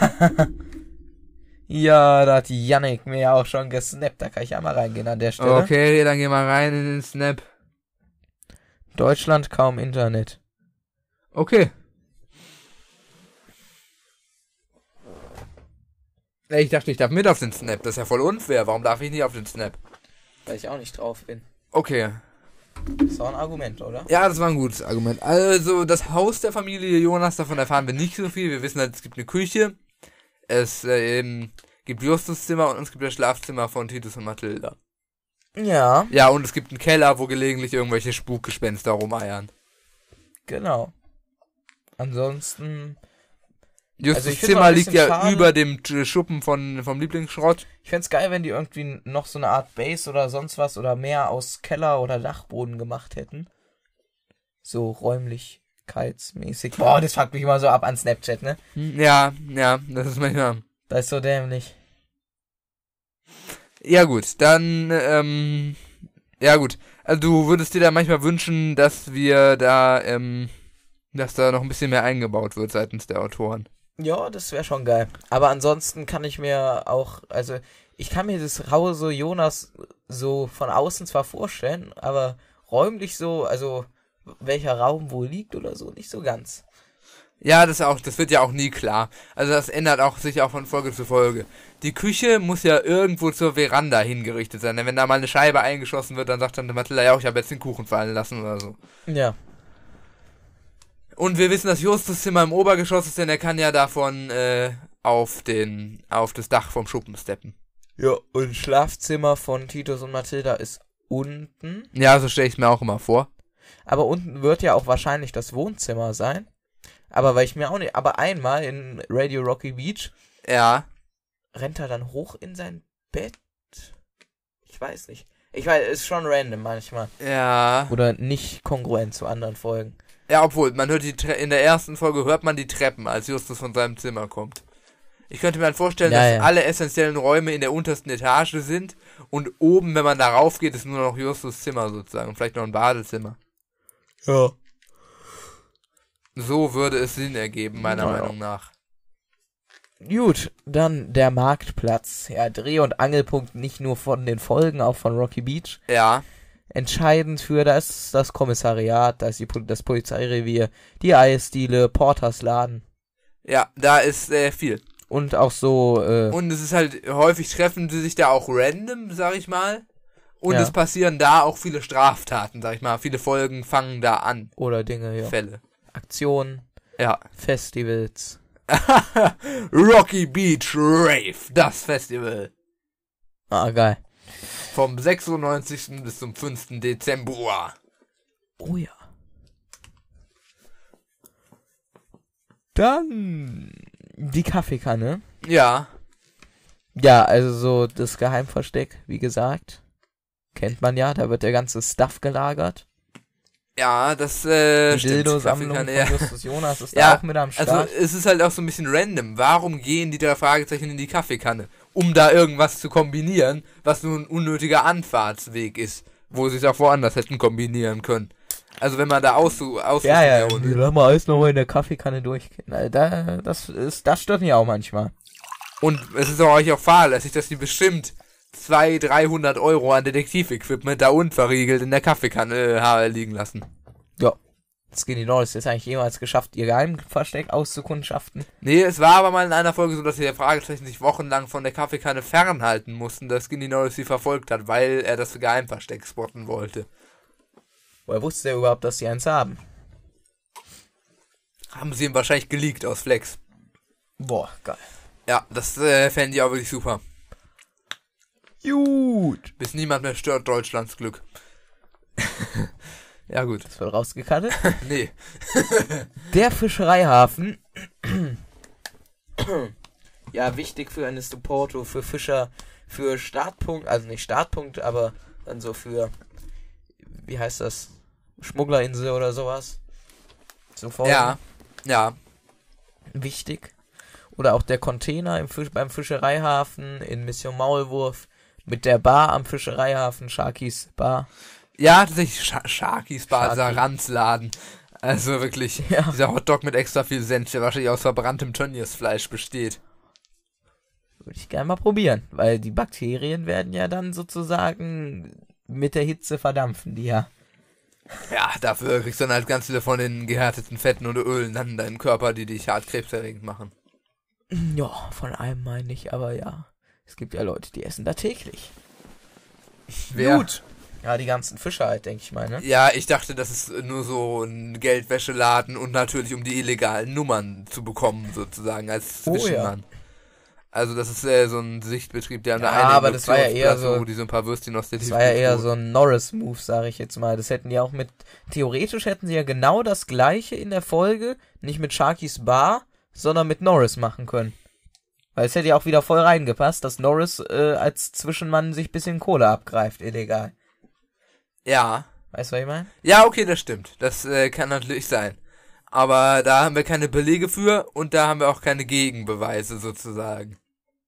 Ja, da hat Yannick mir ja auch schon gesnappt. Da kann ich ja mal reingehen an der Stelle. Okay, dann geh mal rein in den Snap. Deutschland kaum Internet. Okay. Ey, Ich dachte, ich darf mit auf den Snap. Das ist ja voll unfair. Warum darf ich nicht auf den Snap? Weil ich auch nicht drauf bin. Okay. Das ist auch ein Argument, oder? Ja, das war ein gutes Argument. Also, das Haus der Familie Jonas, davon erfahren wir nicht so viel. Wir wissen halt, es gibt eine Küche. Es äh, ähm, gibt Justus Zimmer und es gibt das Schlafzimmer von Titus und Mathilda. Ja, Ja, und es gibt einen Keller, wo gelegentlich irgendwelche Spukgespenster rumeiern. genau. Ansonsten, Justus Also ich find's auch Zimmer ein liegt bisschen ja schade. über dem T- Schuppen von, vom Lieblingsschrott. ich fänd's geil, wenn die irgendwie noch so eine Art Base oder sonst was oder mehr aus Keller oder Dachboden gemacht hätten. So räumlichkeitsmäßig. Boah, das fuckt mich immer so ab an Snapchat, ne? Hm, Ja, ja, das ist manchmal. Das ist so dämlich. Ja gut, dann, ähm, ja gut. Also du würdest dir da manchmal wünschen, dass wir da, ähm, dass da noch ein bisschen mehr eingebaut wird seitens der Autoren. Ja, das wäre schon geil. Aber ansonsten kann ich mir auch, also ich kann mir das Hause Jonas so von außen zwar vorstellen, aber räumlich so, also welcher Raum wo liegt oder so, nicht so ganz. Ja, das auch, das wird ja auch nie klar. Also das ändert auch sich auch von Folge zu Folge. Die Küche muss ja irgendwo zur Veranda hingerichtet sein. Denn wenn da mal eine Scheibe eingeschossen wird, dann sagt dann Mathilda, ja, ich habe jetzt den Kuchen fallen lassen oder so. Ja. Und wir wissen, dass Justus Zimmer im Obergeschoss ist, denn er kann ja davon äh, auf den auf das Dach vom Schuppen steppen. Ja, und Schlafzimmer von Titus und Mathilda ist unten. Ja, so stelle ich mir auch immer vor. Aber unten wird ja auch wahrscheinlich das Wohnzimmer sein. Aber weil ich mir auch nicht, aber einmal in Radio Rocky Beach Ja. rennt er dann hoch in sein Bett. Ich weiß nicht. Ich weiß, ist schon random manchmal. Ja. Oder nicht kongruent zu anderen Folgen. Ja, obwohl, man hört die Tre- in der ersten Folge hört man die Treppen, als Justus von seinem Zimmer kommt. Ich könnte mir halt vorstellen, Ja, dass ja. alle essentiellen Räume in der untersten Etage sind und oben, wenn man da rauf geht, ist nur noch Justus Zimmer sozusagen. Vielleicht noch ein Badezimmer. Ja. So würde es Sinn ergeben, meiner Ja. Meinung nach. Gut, dann der Marktplatz. Ja, Dreh- und Angelpunkt nicht nur von den Folgen, auch von Rocky Beach. Ja. Entscheidend für das das Kommissariat, das, die, Pol- das Polizeirevier, die Eisdiele, Porters Laden. Ja, da ist äh, viel. Und auch so, äh, Und es ist halt, häufig treffen sie sich da auch random, sag ich mal. Und Ja. es passieren da auch viele Straftaten, sag ich mal. Viele Folgen fangen da an. oder Dinge, ja. Fälle. Aktionen, Ja. Festivals. Rocky Beach Rave, das Festival. Ah, geil. Vom sechsundneunzigsten bis zum fünften Dezember. Oh ja. Dann die Kaffeekanne. Ja. Ja, also so das Geheimversteck, wie gesagt. Kennt man ja, da wird der ganze Stuff gelagert. Ja, das, äh, Die stimmt. Dildo-Sammlung von Kaffeekanne, ja. Justus Jonas ist Ja, da auch mit am Start. Also, es ist halt auch so ein bisschen random. Warum gehen die drei Fragezeichen in die Kaffeekanne? Um da irgendwas zu kombinieren, was nur ein unnötiger Anfahrtsweg ist, wo sie es auch woanders hätten kombinieren können. Also, wenn man da aus, aus ja, ja, lass mal alles nochmal in der Kaffeekanne durchgehen. Also da, das ist, das stört mich auch manchmal. Und es ist auch euch auch fahrlässig, dass die bestimmt zweihundert, dreihundert Euro an Detektiv-Equipment da unverriegelt in der Kaffeekanne äh, liegen lassen. Ja. Skinny Norris ist eigentlich jemals geschafft, ihr Geheimversteck auszukundschaften. Nee, es war aber mal in einer Folge so, dass die der Fragezeichen sich wochenlang von der Kaffeekanne fernhalten mussten, dass Skinny Norris sie verfolgt hat, weil er das Geheimversteck spotten wollte. Woher wusste er überhaupt, dass sie eins haben? Haben sie ihm wahrscheinlich geleakt aus Flex. Boah, geil. Ja, das äh, fände ich auch wirklich super. Gut. Bis niemand mehr stört Deutschlands Glück. Ja, gut. Das wird rausgekattet. Nee. Der Fischereihafen. Ja, wichtig für eine Porto, für Fischer, für Startpunkt, also nicht Startpunkt, aber dann so für, wie heißt das, Schmugglerinsel oder sowas. Sofort. Ja, ja. Wichtig. Oder auch der Container im Fisch, beim Fischereihafen in Mission Maulwurf mit der Bar am Fischereihafen, Sharkys Bar. Ja, tatsächlich, Sch Sharkys Bar, dieser Sharky. Ranzladen. Also wirklich, Ja. dieser Hotdog mit extra viel Senf, der wahrscheinlich aus verbranntem Tönniesfleisch besteht. Würde ich gerne mal probieren, weil die Bakterien werden ja dann sozusagen mit der Hitze verdampfen, die ja. Ja, dafür kriegst du dann halt ganz viele von den gehärteten Fetten oder Ölen dann in deinem Körper, die dich hart krebserregend machen. Ja, von einem meine ich, aber ja. Es gibt ja Leute, die essen da täglich. Wer? Gut. Ja, die ganzen Fische halt, denke ich mal, ne? Ja, ich dachte, das ist nur so ein Geldwäscheladen und natürlich um die illegalen Nummern zu bekommen, sozusagen, als Oh, Zwischenmann. Also das ist äh, so ein Sichtbetrieb, der an der Ja, einen aber das war ja eher Induktionsplatz, so- wo die so ein paar Würstchen aus der Das war ja eher Tiefkühltruhe- so ein Norris-Move, sage ich jetzt mal. Das hätten die auch mit, theoretisch hätten sie ja genau das gleiche in der Folge, nicht mit Sharkys Bar, sondern mit Norris machen können. Weil es hätte ja auch wieder voll reingepasst, dass Norris äh, als Zwischenmann sich ein bisschen Kohle abgreift, illegal. Ja. Weißt du, was ich meine? Ja, okay, das stimmt. Das äh, kann natürlich sein. Aber da haben wir keine Belege für und da haben wir auch keine Gegenbeweise sozusagen.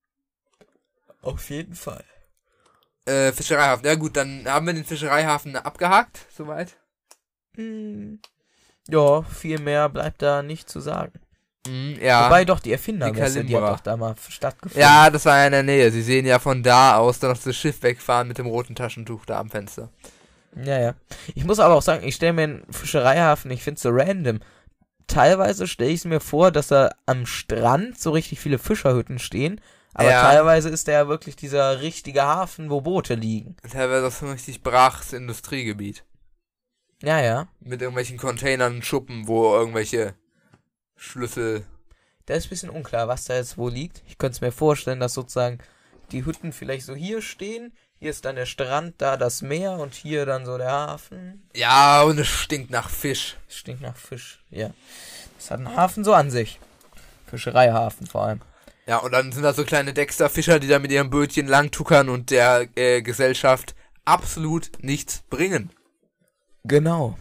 Auf jeden Fall. Äh, Fischereihafen. Ja gut, dann haben wir den Fischereihafen abgehakt, soweit. Hm. Ja, viel mehr bleibt da nicht zu sagen. Mhm, ja. Wobei doch, die Erfindermesse, Die die hat Kalimbra. doch da mal stattgefunden. Ja, das war ja in der Nähe. Sie sehen ja von da aus dann noch das Schiff wegfahren mit dem roten Taschentuch da am Fenster. Ja, ja. Ich muss aber auch sagen, ich stelle mir einen Fischereihafen, ich finde es so random. Teilweise stelle ich es mir vor, dass da am Strand so richtig viele Fischerhütten stehen, aber Ja. teilweise ist da ja wirklich dieser richtige Hafen, wo Boote liegen. Teilweise auch so ein richtig braches Industriegebiet. Ja, ja. Mit irgendwelchen Containern und Schuppen, wo irgendwelche Schlüssel... Da ist ein bisschen unklar, was da jetzt wo liegt. Ich könnte es mir vorstellen, dass sozusagen die Hütten vielleicht so hier stehen, hier ist dann der Strand, da das Meer und hier dann so der Hafen. Ja, und es stinkt nach Fisch. Es stinkt nach Fisch, ja. Das hat ein Hafen so an sich. Fischereihafen vor allem. Ja, und dann sind da so kleine Dexter-Fischer, die da mit ihrem Bötchen langtuckern und der äh, Gesellschaft absolut nichts bringen. Genau.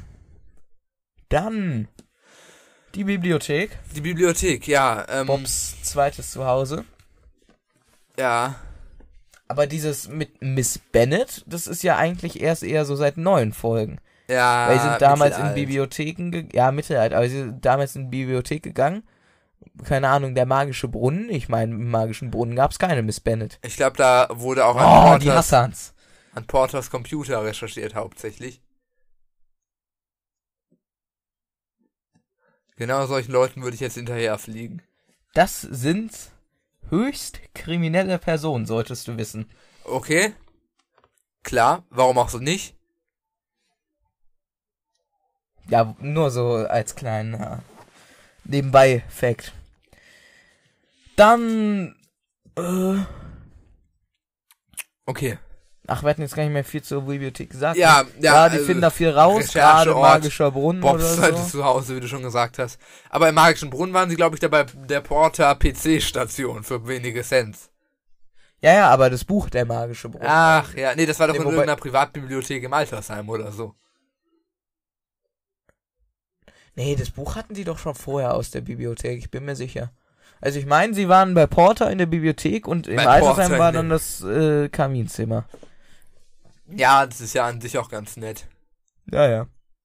Dann die Bibliothek. Die Bibliothek, ja. Ähm, Bobs zweites Zuhause. Ja. Aber dieses mit Miss Bennet, das ist ja eigentlich erst eher so seit neun Folgen. Ja. Weil sie sind damals in Mittelalt. bibliotheken, ge- ja, Mittelalter, aber sie sind damals in die Bibliothek gegangen. Keine Ahnung, der magische Brunnen. Ich meine, im magischen Brunnen gab es keine Miss Bennet. Ich glaube, da wurde auch an, Oh, die Porters, Hassans. an Porters Computer recherchiert hauptsächlich. Genau solchen Leuten würde ich jetzt hinterher fliegen. Das sind höchst kriminelle Personen, solltest du wissen. Okay. Klar, warum auch so nicht? Ja, nur so als kleiner Nebenbei-Fact. Dann, äh, Okay. ach, wir hatten jetzt gar nicht mehr viel zur Bibliothek gesagt. Ja, ne? ja, ja, die also finden da viel raus, Rechercheort, gerade magischer Brunnen Bobs oder zweites so. Zuhause, wie du schon gesagt hast. Aber im magischen Brunnen waren sie, glaube ich, dabei der Porter P C-Station für wenige Cents. Ja, ja, aber das Buch, der magische Brunnen. Ach, ja, nee, das war doch Nee, in wobei- irgendeiner Privatbibliothek im Altersheim oder so. Nee, das Buch hatten die doch schon vorher aus der Bibliothek, ich bin mir sicher. Also ich meine, sie waren bei Porter in der Bibliothek und im Bei Altersheim Porter war in dann das äh, Kaminzimmer. Ja, das ist ja an sich auch ganz nett. Ja, ja.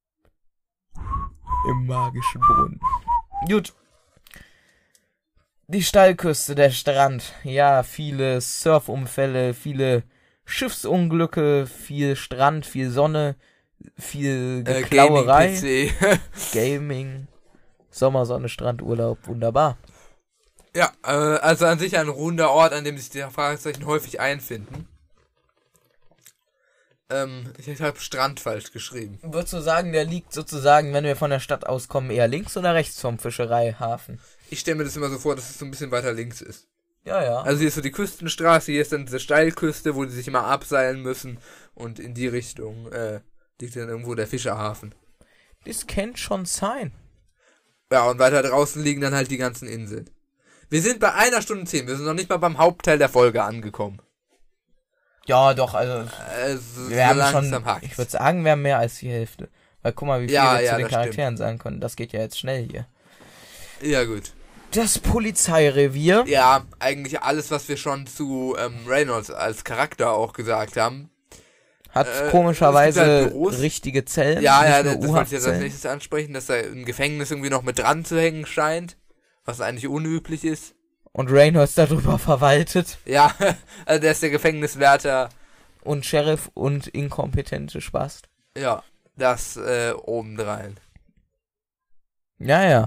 Im magischen Brunnen. Gut. Die Steilküste, der Strand. Ja, viele Surfunfälle, viele Schiffsunglücke, viel Strand, viel Sonne, viel Äh, Geklauerei, Gaming-P C. Gaming, Sommersonne, Strandurlaub, wunderbar. Ja, äh, also an sich ein runder Ort, an dem sich die Fragezeichen häufig einfinden. Ähm, ich habe Strand falsch geschrieben. Würdest du sagen, der liegt sozusagen, wenn wir von der Stadt auskommen, eher links oder rechts vom Fischereihafen? Ich stelle mir das immer so vor, dass es so ein bisschen weiter links ist. Ja, ja. Also hier ist so die Küstenstraße, hier ist dann diese Steilküste, wo die sich immer abseilen müssen. Und in die Richtung äh, liegt dann irgendwo der Fischerhafen. Das kennt schon sein. Ja, und weiter draußen liegen dann halt die ganzen Inseln. Wir sind bei einer Stunde zehn, wir sind noch nicht mal beim Hauptteil der Folge angekommen. Ja, doch, also, also wir haben schon, hakt's. ich würde sagen, wir haben mehr als die Hälfte. Weil guck mal, wie viel Ja, wir ja, zu den das Charakteren sagen können. Das geht ja jetzt schnell hier. Ja, gut. Das Polizeirevier. Ja, eigentlich alles, was wir schon zu ähm, Reynolds als Charakter auch gesagt haben. Hat Äh, komischerweise es gibt halt Büros. richtige Zellen. Ja, ja, nicht nur das wollte ich jetzt als U-Haft-Zellen. nächstes ansprechen, dass da ein Gefängnis irgendwie noch mit dran zu hängen scheint. Was eigentlich unüblich ist. Und Reynolds darüber verwaltet. Ja, also der ist der Gefängniswärter. Und Sheriff und inkompetente Spast. Ja, das äh, obendrein. Ja, ja.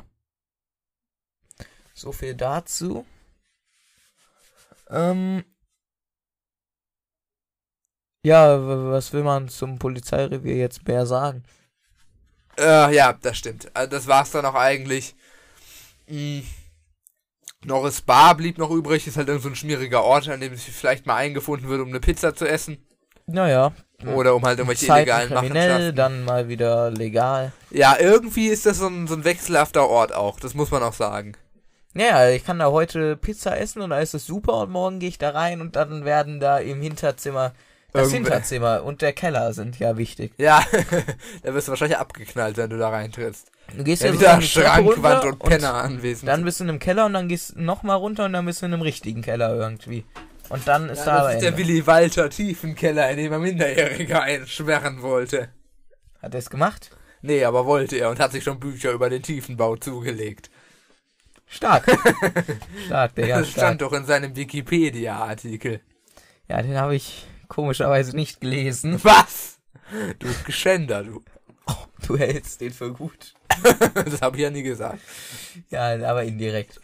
So viel dazu. Ähm. Ja, w- was will man zum Polizeirevier jetzt mehr sagen? Äh, ja, das stimmt. Also das war's dann auch eigentlich. Hm. Norris Bar blieb noch übrig, ist halt irgend so ein schmieriger Ort, an dem sich vielleicht mal eingefunden wird, um eine Pizza zu essen. Naja. Oder um halt irgendwelche Zeiten illegalen kriminell, Machenschaften. dann mal wieder legal. Ja, irgendwie ist das so ein, so ein wechselhafter Ort auch, das muss man auch sagen. Naja, ich kann da heute Pizza essen und da ist es super und morgen gehe ich da rein und dann werden da im Hinterzimmer, das Irgendw- Hinterzimmer und der Keller sind ja wichtig. Ja, da wirst du wahrscheinlich abgeknallt, wenn du da reintrittst. Du gehst Ja, ja so wieder in die Treppe Schrankwand runter und Penner anwesend. Dann bist du in einem Keller und dann gehst du nochmal runter und dann bist du in einem richtigen Keller irgendwie. Und dann ist ja, da das aber ist der Ende. Willy Walter Tiefenkeller, in dem er Minderjährige einsperren wollte. Hat er es gemacht? Nee, aber wollte er und hat sich schon Bücher über den Tiefenbau zugelegt. Stark. Stark, Digga, Das stark. stand doch in seinem Wikipedia-Artikel. Ja, den habe ich komischerweise nicht gelesen. Was? Du Geschänder, du. Oh, du hältst den für gut. Das habe ich ja nie gesagt. Ja, aber indirekt.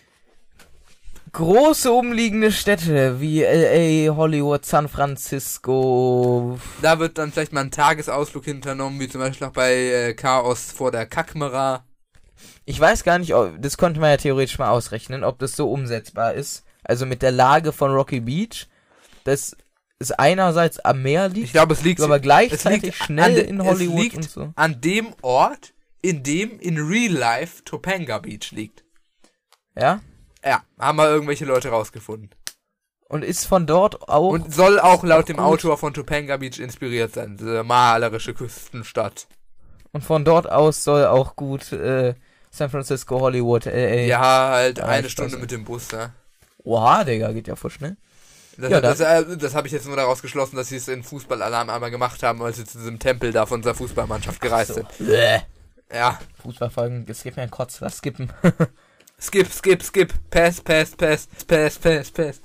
Große umliegende Städte wie L A, Hollywood, San Francisco. Da wird dann vielleicht mal ein Tagesausflug hinternommen, wie zum Beispiel auch bei äh, Chaos vor der Kackmera. Ich weiß gar nicht, ob, das konnte man ja theoretisch mal ausrechnen, ob das so umsetzbar ist. Also mit der Lage von Rocky Beach, das ist einerseits am Meer liegt, Ich glaube, es liegt, aber es gleichzeitig liegt schnell an de- in es Hollywood liegt und so. an dem Ort, in dem in Real Life Topanga Beach liegt. Ja? Ja, haben wir irgendwelche Leute rausgefunden. Und ist von dort auch... Und soll auch laut auch dem gut. Autor von Topanga Beach inspiriert sein. Diese malerische Küstenstadt. Und von dort aus soll auch gut äh, San Francisco, Hollywood, L A. Ja, halt Ja, eine ich Stunde weiß mit dem Bus, ne? Oha, Digga, geht ja voll schnell. Das, Ja, das, äh, das habe ich jetzt nur daraus geschlossen, dass sie es in Fußballalarm einmal gemacht haben, als sie zu diesem Tempel da von unserer Fußballmannschaft gereist So. sind. Bäh. Ja. Fußballfolgen, es gibt mir einen Kotz, lass skippen. Skip, skip, skip. Pass, pass, pass, pass, pass, pass.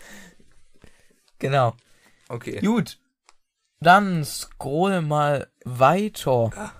Genau. Okay. Gut. Dann scroll mal weiter.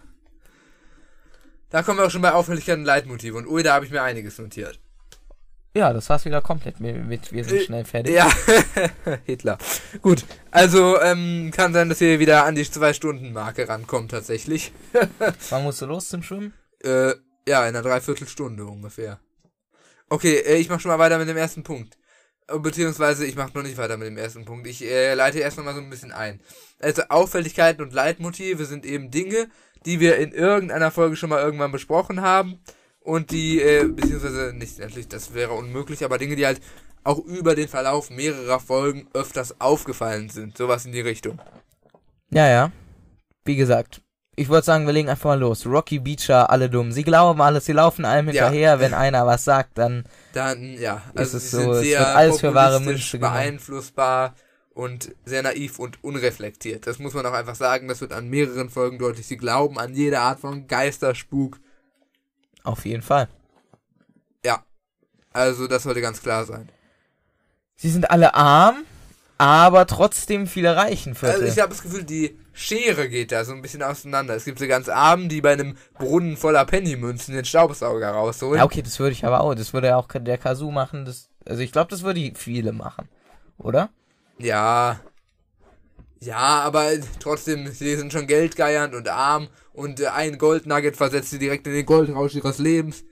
Da kommen wir auch schon bei Auffälligkeiten und Leitmotive. Und ui, da habe ich mir einiges notiert. Ja, das war's wieder komplett mit, mit wir sind schnell fertig. Ja, Hitler. Gut, also ähm, kann sein, dass ihr wieder an die Zwei-Stunden-Marke rankommt tatsächlich. Wann musst du los zum Schwimmen? äh, ja, in einer Dreiviertelstunde ungefähr. Okay, äh, ich mache schon mal weiter mit dem ersten Punkt. Äh, Beziehungsweise, ich mache noch nicht weiter mit dem ersten Punkt. Ich äh, leite erst noch mal so ein bisschen ein. Also Auffälligkeiten und Leitmotive sind eben Dinge, die wir in irgendeiner Folge schon mal irgendwann besprochen haben. Und die, äh, beziehungsweise nicht endlich, das wäre unmöglich, aber Dinge, die halt auch über den Verlauf mehrerer Folgen öfters aufgefallen sind. Sowas in die Richtung. Ja, ja. Wie gesagt, ich würde sagen, wir legen einfach mal los. Rocky Beacher, alle dumm. Sie glauben alles, sie laufen allem Ja. hinterher. Wenn einer was sagt, dann... Dann, ja, also es sie so, sind es sehr wird alles für wahre populistisch Münze genommen. beeinflussbar und sehr naiv und unreflektiert. Das muss man auch einfach sagen, das wird an mehreren Folgen deutlich. Sie glauben an jede Art von Geisterspuk. Auf jeden Fall. Ja, also das sollte ganz klar sein. Sie sind alle arm, aber trotzdem viele Reichenviertel. Also ich habe das Gefühl, die Schere geht da so ein bisschen auseinander. Es gibt so ganz Armen, die bei einem Brunnen voller Pennymünzen den Staubsauger rausholen. Ja, okay, das würde ich aber auch. Das würde ja auch der Kazoo machen. Das, also ich glaube, das würde viele machen. Oder? Ja. Ja, aber trotzdem, sie sind schon geldgeiernd und arm und äh, ein Goldnugget versetzt sie direkt in den Goldrausch ihres Lebens.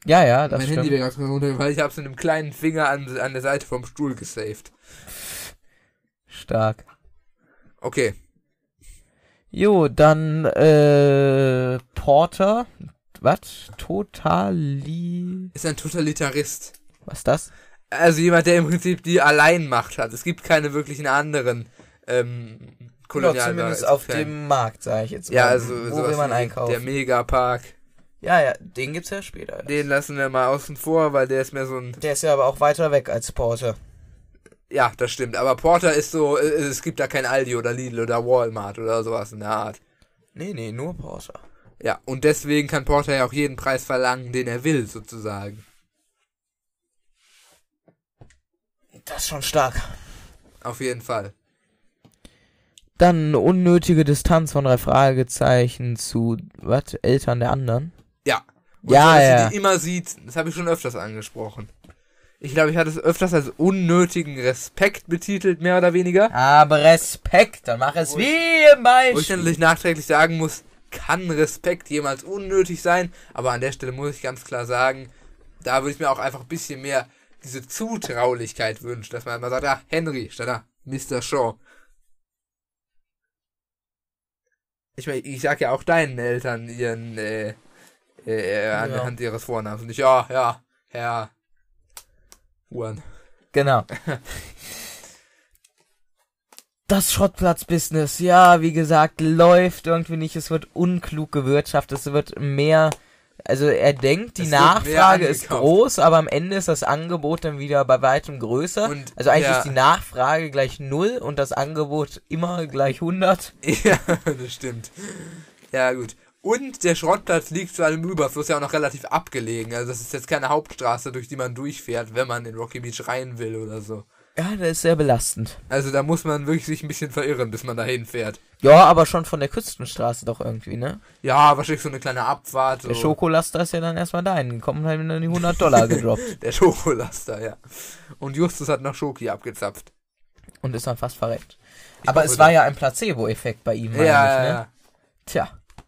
Ja, ja, das mein stimmt. Handy wäre ganz kurz runtergefallen, ich habe es mit einem kleinen Finger an, an der Seite vom Stuhl gesaved. Stark. Okay. Jo, dann, äh, Porter. Was? Totali... Ist ein Totalitarist. Was ist das? Also jemand, der im Prinzip die Alleinmacht hat. Es gibt keine wirklichen anderen ähm, Kolonial zumindest auf dem Markt, sage ich jetzt mal. Ja, also wo will man einkaufen? Der Megapark. Ja, ja, den gibt's ja später. Den lassen wir mal außen vor, weil der ist mehr so ein... Der ist ja aber auch weiter weg als Porter. Ja, das stimmt. Aber Porter ist so, es gibt da kein Aldi oder Lidl oder Walmart oder sowas in der Art. Nee, nee, nur Porter. Ja, und deswegen kann Porter ja auch jeden Preis verlangen, den er will, sozusagen. Das ist schon stark. Auf jeden Fall. Dann unnötige Distanz von drei Fragezeichen zu, was, Eltern der anderen? Ja. Und ja, so, dass ja. sie die immer sieht, das habe ich schon öfters angesprochen. Ich glaube, ich hatte es öfters als unnötigen Respekt betitelt, mehr oder weniger. Aber Respekt, dann mach es wo wie ich, im Beispiel. Wo ich natürlich nachträglich sagen muss, kann Respekt jemals unnötig sein? Aber an der Stelle muss ich ganz klar sagen, da würde ich mir auch einfach ein bisschen mehr diese Zutraulichkeit wünschen, dass man mal sagt, ah, Henry, statt da, Mister Shaw. Ich meine, ich sag ja auch deinen Eltern ihren, äh, äh, ja. anhand ihres Vornamens. Und ich, ja, ja, Herr Juan. Genau. Das Schrottplatz-Business, ja, wie gesagt, läuft irgendwie nicht. Es wird unklug gewirtschaftet. Es wird mehr, also er denkt, die Es wird Nachfrage mehr ist angekauft. groß, aber am Ende ist das Angebot dann wieder bei weitem größer. Und also eigentlich ja. ist die Nachfrage gleich null und das Angebot immer gleich hundert. Ja, das stimmt. Ja, gut. Und der Schrottplatz liegt zu einem Überfluss ja auch noch relativ abgelegen. Also das ist jetzt keine Hauptstraße, durch die man durchfährt, wenn man in Rocky Beach rein will oder so. Ja, das ist sehr belastend. Also da muss man wirklich sich ein bisschen verirren, bis man da hinfährt. Ja, aber schon von der Küstenstraße doch irgendwie, ne? Ja, wahrscheinlich so eine kleine Abfahrt. So. Der Schokolaster ist ja dann erstmal dahin gekommen und hat ihm dann die hundert Dollar gedroppt. Der Schokolaster, ja. Und Justus hat nach Schoki abgezapft. Und ist dann fast verreckt. Ich aber hoffe es war doch. ja ein Placebo-Effekt bei ihm, Ja, meine ja, ich, ne? ja. Tja.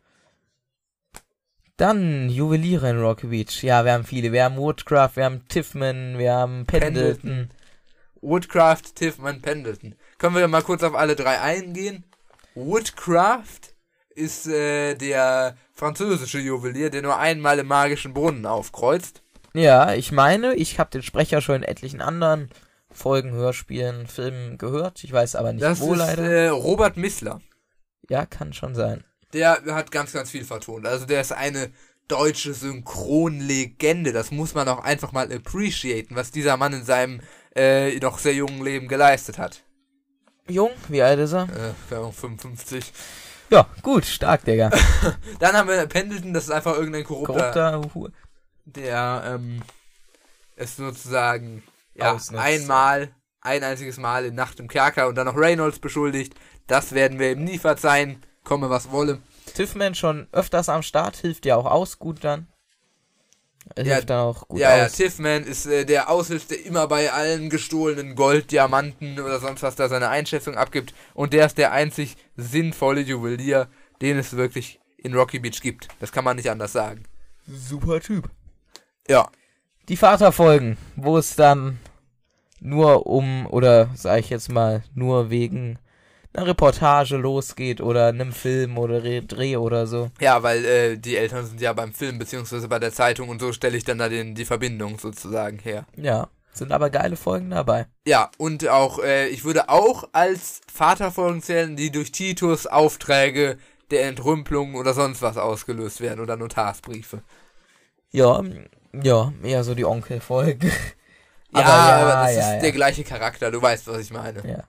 Dann Juweliere in Rocky Beach. Ja, wir haben viele. Wir haben Woodcraft, wir haben Tiffman, wir haben Pendleton. Pendleton. Woodcraft, Tiffman, Pendleton. Können wir mal kurz auf alle drei eingehen? Woodcraft ist äh, der französische Juwelier, der nur einmal im magischen Brunnen aufkreuzt. Ja, ich meine, ich habe den Sprecher schon in etlichen anderen Folgen, Hörspielen, Filmen gehört. Ich weiß aber nicht, Das wo ist leider. äh, Robert Missler. Ja, kann schon sein. Der hat ganz, ganz viel vertont. Also der ist eine deutsche Synchronlegende. Das muss man auch einfach mal appreciaten, was dieser Mann in seinem äh, noch sehr jungen Leben geleistet hat. Jung, wie alt ist er? Äh, fünfundfünfzig. Ja, gut, stark, Digga. Dann haben wir Pendleton, das ist einfach irgendein korrupter, Korrupter Hu- der ähm, es sozusagen ja, Ausnutzt. einmal, ein einziges Mal in Nacht im Kerker und dann noch Reynolds beschuldigt. Das werden wir ihm nie verzeihen, komme was wolle. Tiffman schon öfters am Start, hilft ja auch aus gut dann. Er Ja, hilft dann auch gut Ja, ja, aus. Tiffman ist äh, der Aushilfe, der immer bei allen gestohlenen Gold, Diamanten oder sonst was da seine Einschätzung abgibt. Und der ist der einzig sinnvolle Juwelier, den es wirklich in Rocky Beach gibt. Das kann man nicht anders sagen. Super Typ. Ja. Die Vaterfolgen, wo es dann nur um, oder sag ich jetzt mal, nur wegen einer Reportage losgeht oder einem Film oder Re- Dreh oder so. Ja, weil äh, die Eltern sind ja beim Film beziehungsweise bei der Zeitung und so stelle ich dann da den, die Verbindung sozusagen her. Ja, sind aber geile Folgen dabei. Ja, und auch, äh, ich würde auch als Vaterfolgen zählen, die durch Titus Aufträge der Entrümpelung oder sonst was ausgelöst werden oder Notarsbriefe. Ja, ja, eher so die Onkelfolgen. Ja, Aber ja, aber das ja, ist ja. der gleiche Charakter, du weißt, was ich meine. Ja.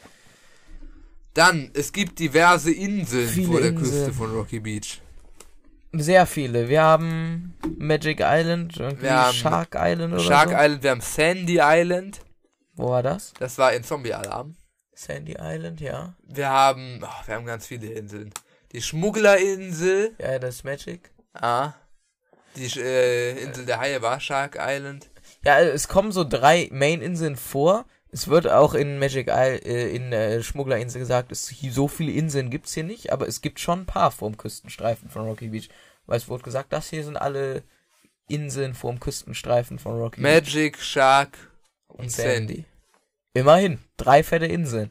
Dann, es gibt diverse Inseln Viele vor der Inseln. Küste von Rocky Beach. Sehr viele. Wir haben Magic Island, irgendwie Wir haben Shark Island oder Shark so. Island, wir haben Sandy Island, Wo war das? das war in Zombie-Alarm. Sandy Island, ja. Wir haben, oh, wir haben ganz viele Inseln. Die Schmugglerinsel, Ja, das ist Magic. ah, die äh, Insel der Haie war Shark Island. Ja, es kommen so drei Main-Inseln vor. Es wird auch in Magic Isle, äh, in äh, Schmugglerinsel gesagt, es, hier, so viele Inseln gibt's hier nicht, aber es gibt schon ein paar vorm Küstenstreifen von Rocky Beach. Weil es wurde gesagt, das hier sind alle Inseln vorm Küstenstreifen von Rocky Beach. Magic, Shark und, Und Sandy. Sandy. Immerhin, drei fette Inseln.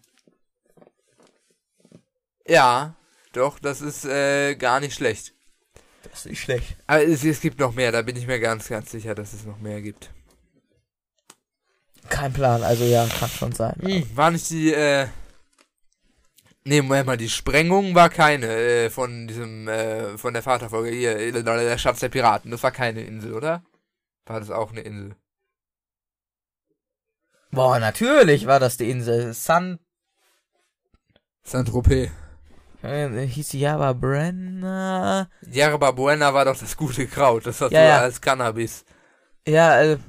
Ja, doch, das ist äh, gar nicht schlecht. Das ist nicht schlecht. Aber es, es gibt noch mehr, da bin ich mir ganz, ganz sicher, dass es noch mehr gibt. Kein Plan, also ja, kann schon sein. Hm, war nicht die, äh... Nee, Moment mal, die Sprengung war keine, äh, von diesem, äh, von der Vaterfolge hier, äh, der Schatz der Piraten. Das war keine Insel, oder? War das auch eine Insel? Boah, natürlich war das die Insel. San... Saint-Tropez. Äh, hieß die Java Brenner? Yerba Buena war doch das gute Kraut, das hast Ja, du ja. als Cannabis. Ja, äh...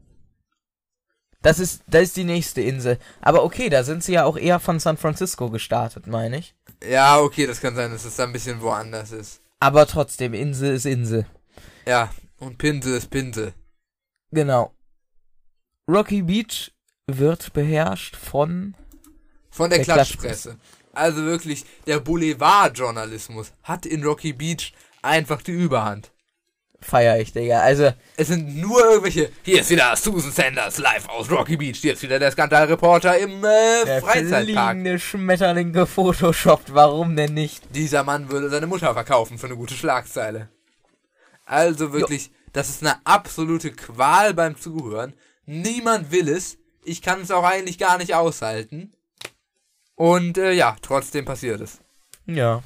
Das ist, das ist die nächste Insel. Aber okay, da sind sie ja auch eher von San Francisco gestartet, meine ich. Ja, okay, das kann sein, dass es da ein bisschen woanders ist. Aber trotzdem, Insel ist Insel. Ja, und Pinsel ist Pinsel. Genau. Rocky Beach wird beherrscht von... Von der, Der Klatschpresse. Also wirklich, der Boulevardjournalismus hat in Rocky Beach einfach die Überhand. Feier ich, Digga. Also, Es sind nur irgendwelche, hier ist wieder Susan Sanders live aus Rocky Beach, hier ist wieder der Skandalreporter im äh, der Freizeitpark. fliegende Schmetterling gefotoshoppt, warum denn nicht? Dieser Mann würde seine Mutter verkaufen für eine gute Schlagzeile. Also wirklich, das ist eine absolute Qual beim Zuhören. Niemand will es. Ich kann es auch eigentlich gar nicht aushalten. Und äh, ja, trotzdem passiert es. Ja.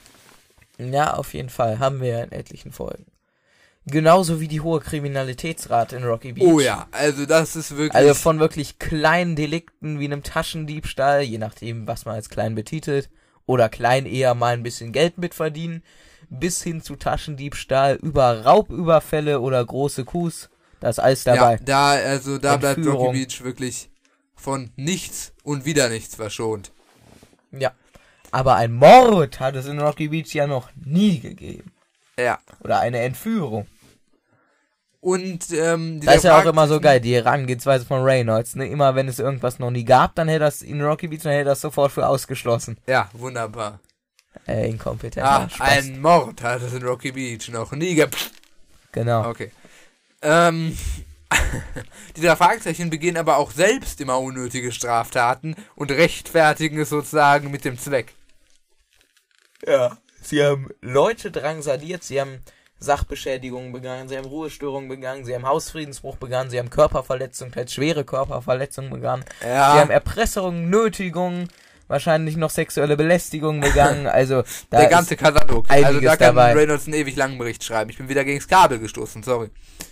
Ja, auf jeden Fall. Haben wir ja in etlichen Folgen. Genauso wie die hohe Kriminalitätsrate in Rocky Beach. Oh ja, also das ist wirklich... Also von wirklich kleinen Delikten wie einem Taschendiebstahl, je nachdem, was man als klein betitelt, oder klein eher mal ein bisschen Geld mitverdienen, bis hin zu Taschendiebstahl, über Raubüberfälle oder große Coups. Da ist alles dabei. Ja, da, also da bleibt Entführung. Rocky Beach wirklich von nichts und wieder nichts verschont. Ja. Aber ein Mord hat es in Rocky Beach ja noch nie gegeben. Ja. Oder eine Entführung. Und, ähm... Das ist ja auch Frage- immer so geil, die Herangehensweise von Reynolds, ne? Immer wenn es irgendwas noch nie gab, dann hätte das in Rocky Beach, dann hätte das sofort für ausgeschlossen. Ja, wunderbar. Äh, inkompetent. Ah, Spaß. ein Mord hat es in Rocky Beach noch nie ge... Genau. Okay. Ähm... Diese Fragezeichen begehen aber auch selbst immer unnötige Straftaten und rechtfertigen es sozusagen mit dem Zweck. Ja. Sie haben Leute drangsaliert, sie haben Sachbeschädigungen begangen, sie haben Ruhestörungen begangen, sie haben Hausfriedensbruch begangen, sie haben Körperverletzungen, teils schwere Körperverletzungen begangen, Ja. sie haben Erpresserungen, Nötigungen, wahrscheinlich noch sexuelle Belästigungen begangen, also da Der ganze Katalog. Also einiges da kann dabei. Reynolds einen ewig langen Bericht schreiben. Ich bin wieder gegens Kabel gestoßen, sorry.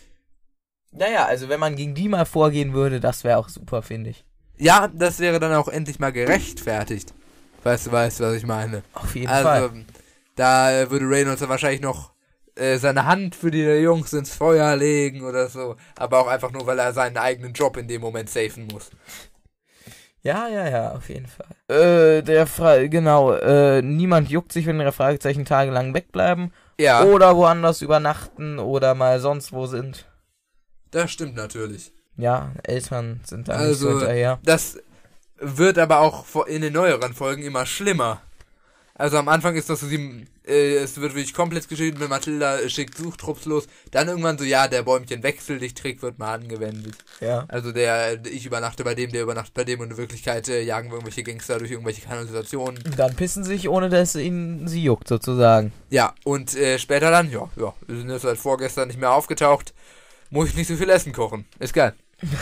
Naja, also wenn man gegen die mal vorgehen würde, das wäre auch super, finde ich. Ja, das wäre dann auch endlich mal gerechtfertigt. Weißt du, weißt du, was ich meine? Auf jeden Also, Fall. da würde Reynolds dann wahrscheinlich noch äh, seine Hand für die Jungs ins Feuer legen oder so. Aber auch einfach nur, weil er seinen eigenen Job in dem Moment safen muss. Ja, ja, ja, auf jeden Fall. Äh, der Fra genau, äh, niemand juckt sich, wenn ihre Fragezeichen tagelang wegbleiben. Ja, Oder woanders übernachten oder mal sonst wo sind. das stimmt natürlich. Ja, Eltern sind da nicht so Also, hinterher. das wird aber auch vor- in den neueren Folgen immer schlimmer. Also am Anfang ist das so, sie, äh, es wird wirklich komplett geschrieben, wenn Mathilda schickt Suchtrupps los. Dann irgendwann so, ja, der Bäumchen-Wechsel, dich Trick wird mal angewendet. Ja. Also der, ich übernachte bei dem, der übernachtet bei dem und in Wirklichkeit äh, jagen wir irgendwelche Gangster durch irgendwelche Kanalisationen. Dann pissen sie sich, ohne dass ihnen sie juckt, sozusagen. Ja, und äh, später dann, ja, ja, wir sind jetzt seit vorgestern nicht mehr aufgetaucht. Muss ich nicht so viel Essen kochen. Ist geil.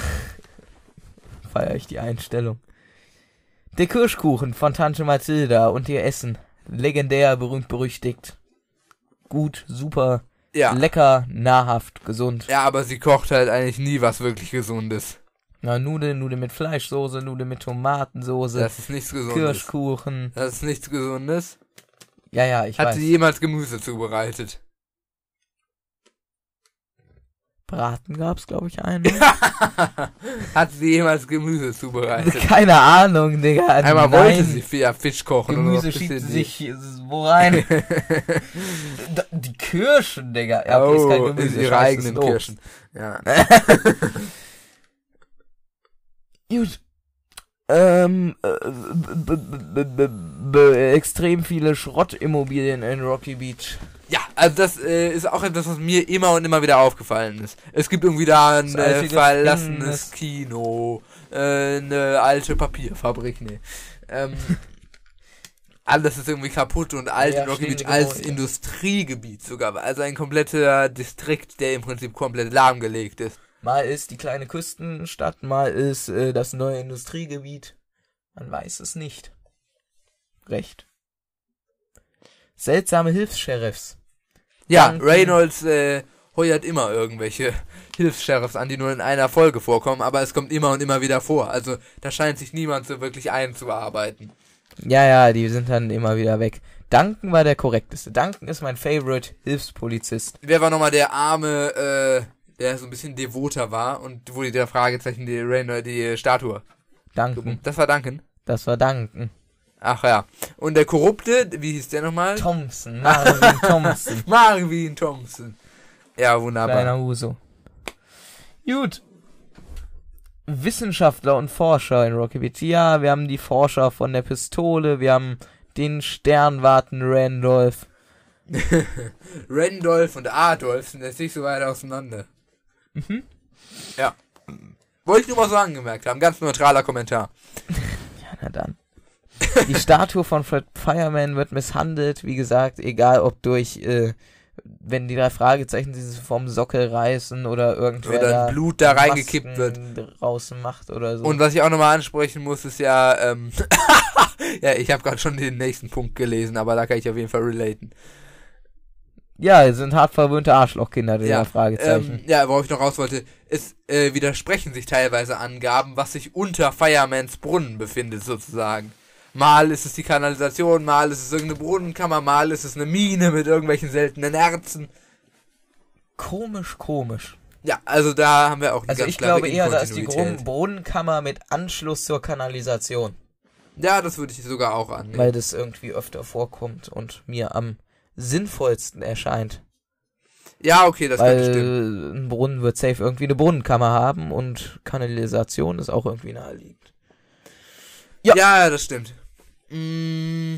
Feier ich die Einstellung. Der Kirschkuchen von Tante Mathilda und ihr Essen. Legendär, berühmt, berüchtigt. Gut, super, Ja. lecker, nahrhaft, gesund. Ja, aber sie kocht halt eigentlich nie was wirklich Gesundes. Na, Nudeln, Nudeln mit Fleischsoße, Nudeln mit Tomatensoße, Das ist nichts Gesundes. Kirschkuchen. Das ist nichts Gesundes. Ja, ja, ich Hat weiß. sie jemals Gemüse zubereitet? Braten gab's, glaube ich, einen. Hat sie jemals Gemüse zubereitet? Keine Ahnung, Digga. Einmal Nein. wollte sie ja Fisch kochen. Gemüse oder noch ein schiebt bisschen sich wo rein? Da- Die Kirschen, Digga. Ja, okay, ist kein oh, Gemüse. ist ihre scheiße, eigenen ist Obst. Kirschen. Ja. Gut. Ähm, äh, b- b- b- b- b- extrem viele Schrottimmobilien in Rocky Beach. Ja, also das äh, ist auch etwas, was mir immer und immer wieder aufgefallen ist. Es gibt irgendwie da ein äh, verlassenes Kino, äh, eine alte Papierfabrik, nee. Ähm, alles ist irgendwie kaputt und alt Ja, in Rocky Beach stehende als Gebäude. Industriegebiet sogar. Also ein kompletter Distrikt, der im Prinzip komplett lahmgelegt ist. Mal ist die kleine Küstenstadt, mal ist äh, das neue Industriegebiet. Man weiß es nicht. Recht. Seltsame Hilfs-Sheriffs. Ja, Danken. Reynolds äh, heuert immer irgendwelche Hilfs-Sheriffs an, die nur in einer Folge vorkommen, aber es kommt immer und immer wieder vor. Also da scheint sich niemand so wirklich einzuarbeiten. Ja, ja, die sind dann immer wieder weg. Duncan war der korrekteste. Duncan ist mein Favorite Hilfspolizist. Wer war nochmal der arme, äh, der so ein bisschen devoter war und wo die der Fragezeichen die Reynolds, die Statue. Duncan. Das war Duncan. Das war Duncan. Ach ja. Und der Korrupte, wie hieß der nochmal? Thompson. Marvin Thompson. Marvin Thompson. Ja, wunderbar. Kleiner Huso. Gut. Wissenschaftler und Forscher in Rocky Beach. Ja, wir haben die Forscher von der Pistole, wir haben den Sternwarten Randolph. Randolph und Adolf sind jetzt nicht so weit auseinander. Mhm. Ja. Wollte ich nur mal so angemerkt haben. Ganz neutraler Kommentar. Ja, na dann. Die Statue von Fred Fireman wird misshandelt, wie gesagt, egal ob durch, äh, wenn die drei Fragezeichen sie vom Sockel reißen oder irgendwer Oder da Blut da reingekippt wird. draußen macht oder so. Und was ich auch nochmal ansprechen muss, ist ja, ähm, ja, ich habe gerade schon den nächsten Punkt gelesen, aber da kann ich auf jeden Fall relaten. Ja, es sind hart verwöhnte Arschlochkinder, die Ja, drei Fragezeichen. ähm, ja, worauf ich noch raus wollte, es äh, widersprechen sich teilweise Angaben, was sich unter Firemans Brunnen befindet, sozusagen. Mal ist es die Kanalisation, mal ist es irgendeine Brunnenkammer, mal ist es eine Mine mit irgendwelchen seltenen Erzen. Komisch, komisch. Ja, also da haben wir auch eine Also ganz ich klare glaube eher, da ist die Inkontinuität. Grund- Brunnenkammer mit Anschluss zur Kanalisation. Ja, das würde ich sogar auch annehmen. Weil das irgendwie öfter vorkommt und mir am sinnvollsten erscheint. Ja, okay, das Weil könnte stimmen. ein Brunnen wird safe irgendwie eine Brunnenkammer haben und Kanalisation ist auch irgendwie naheliegend. Ja. Ja, das stimmt. Mm,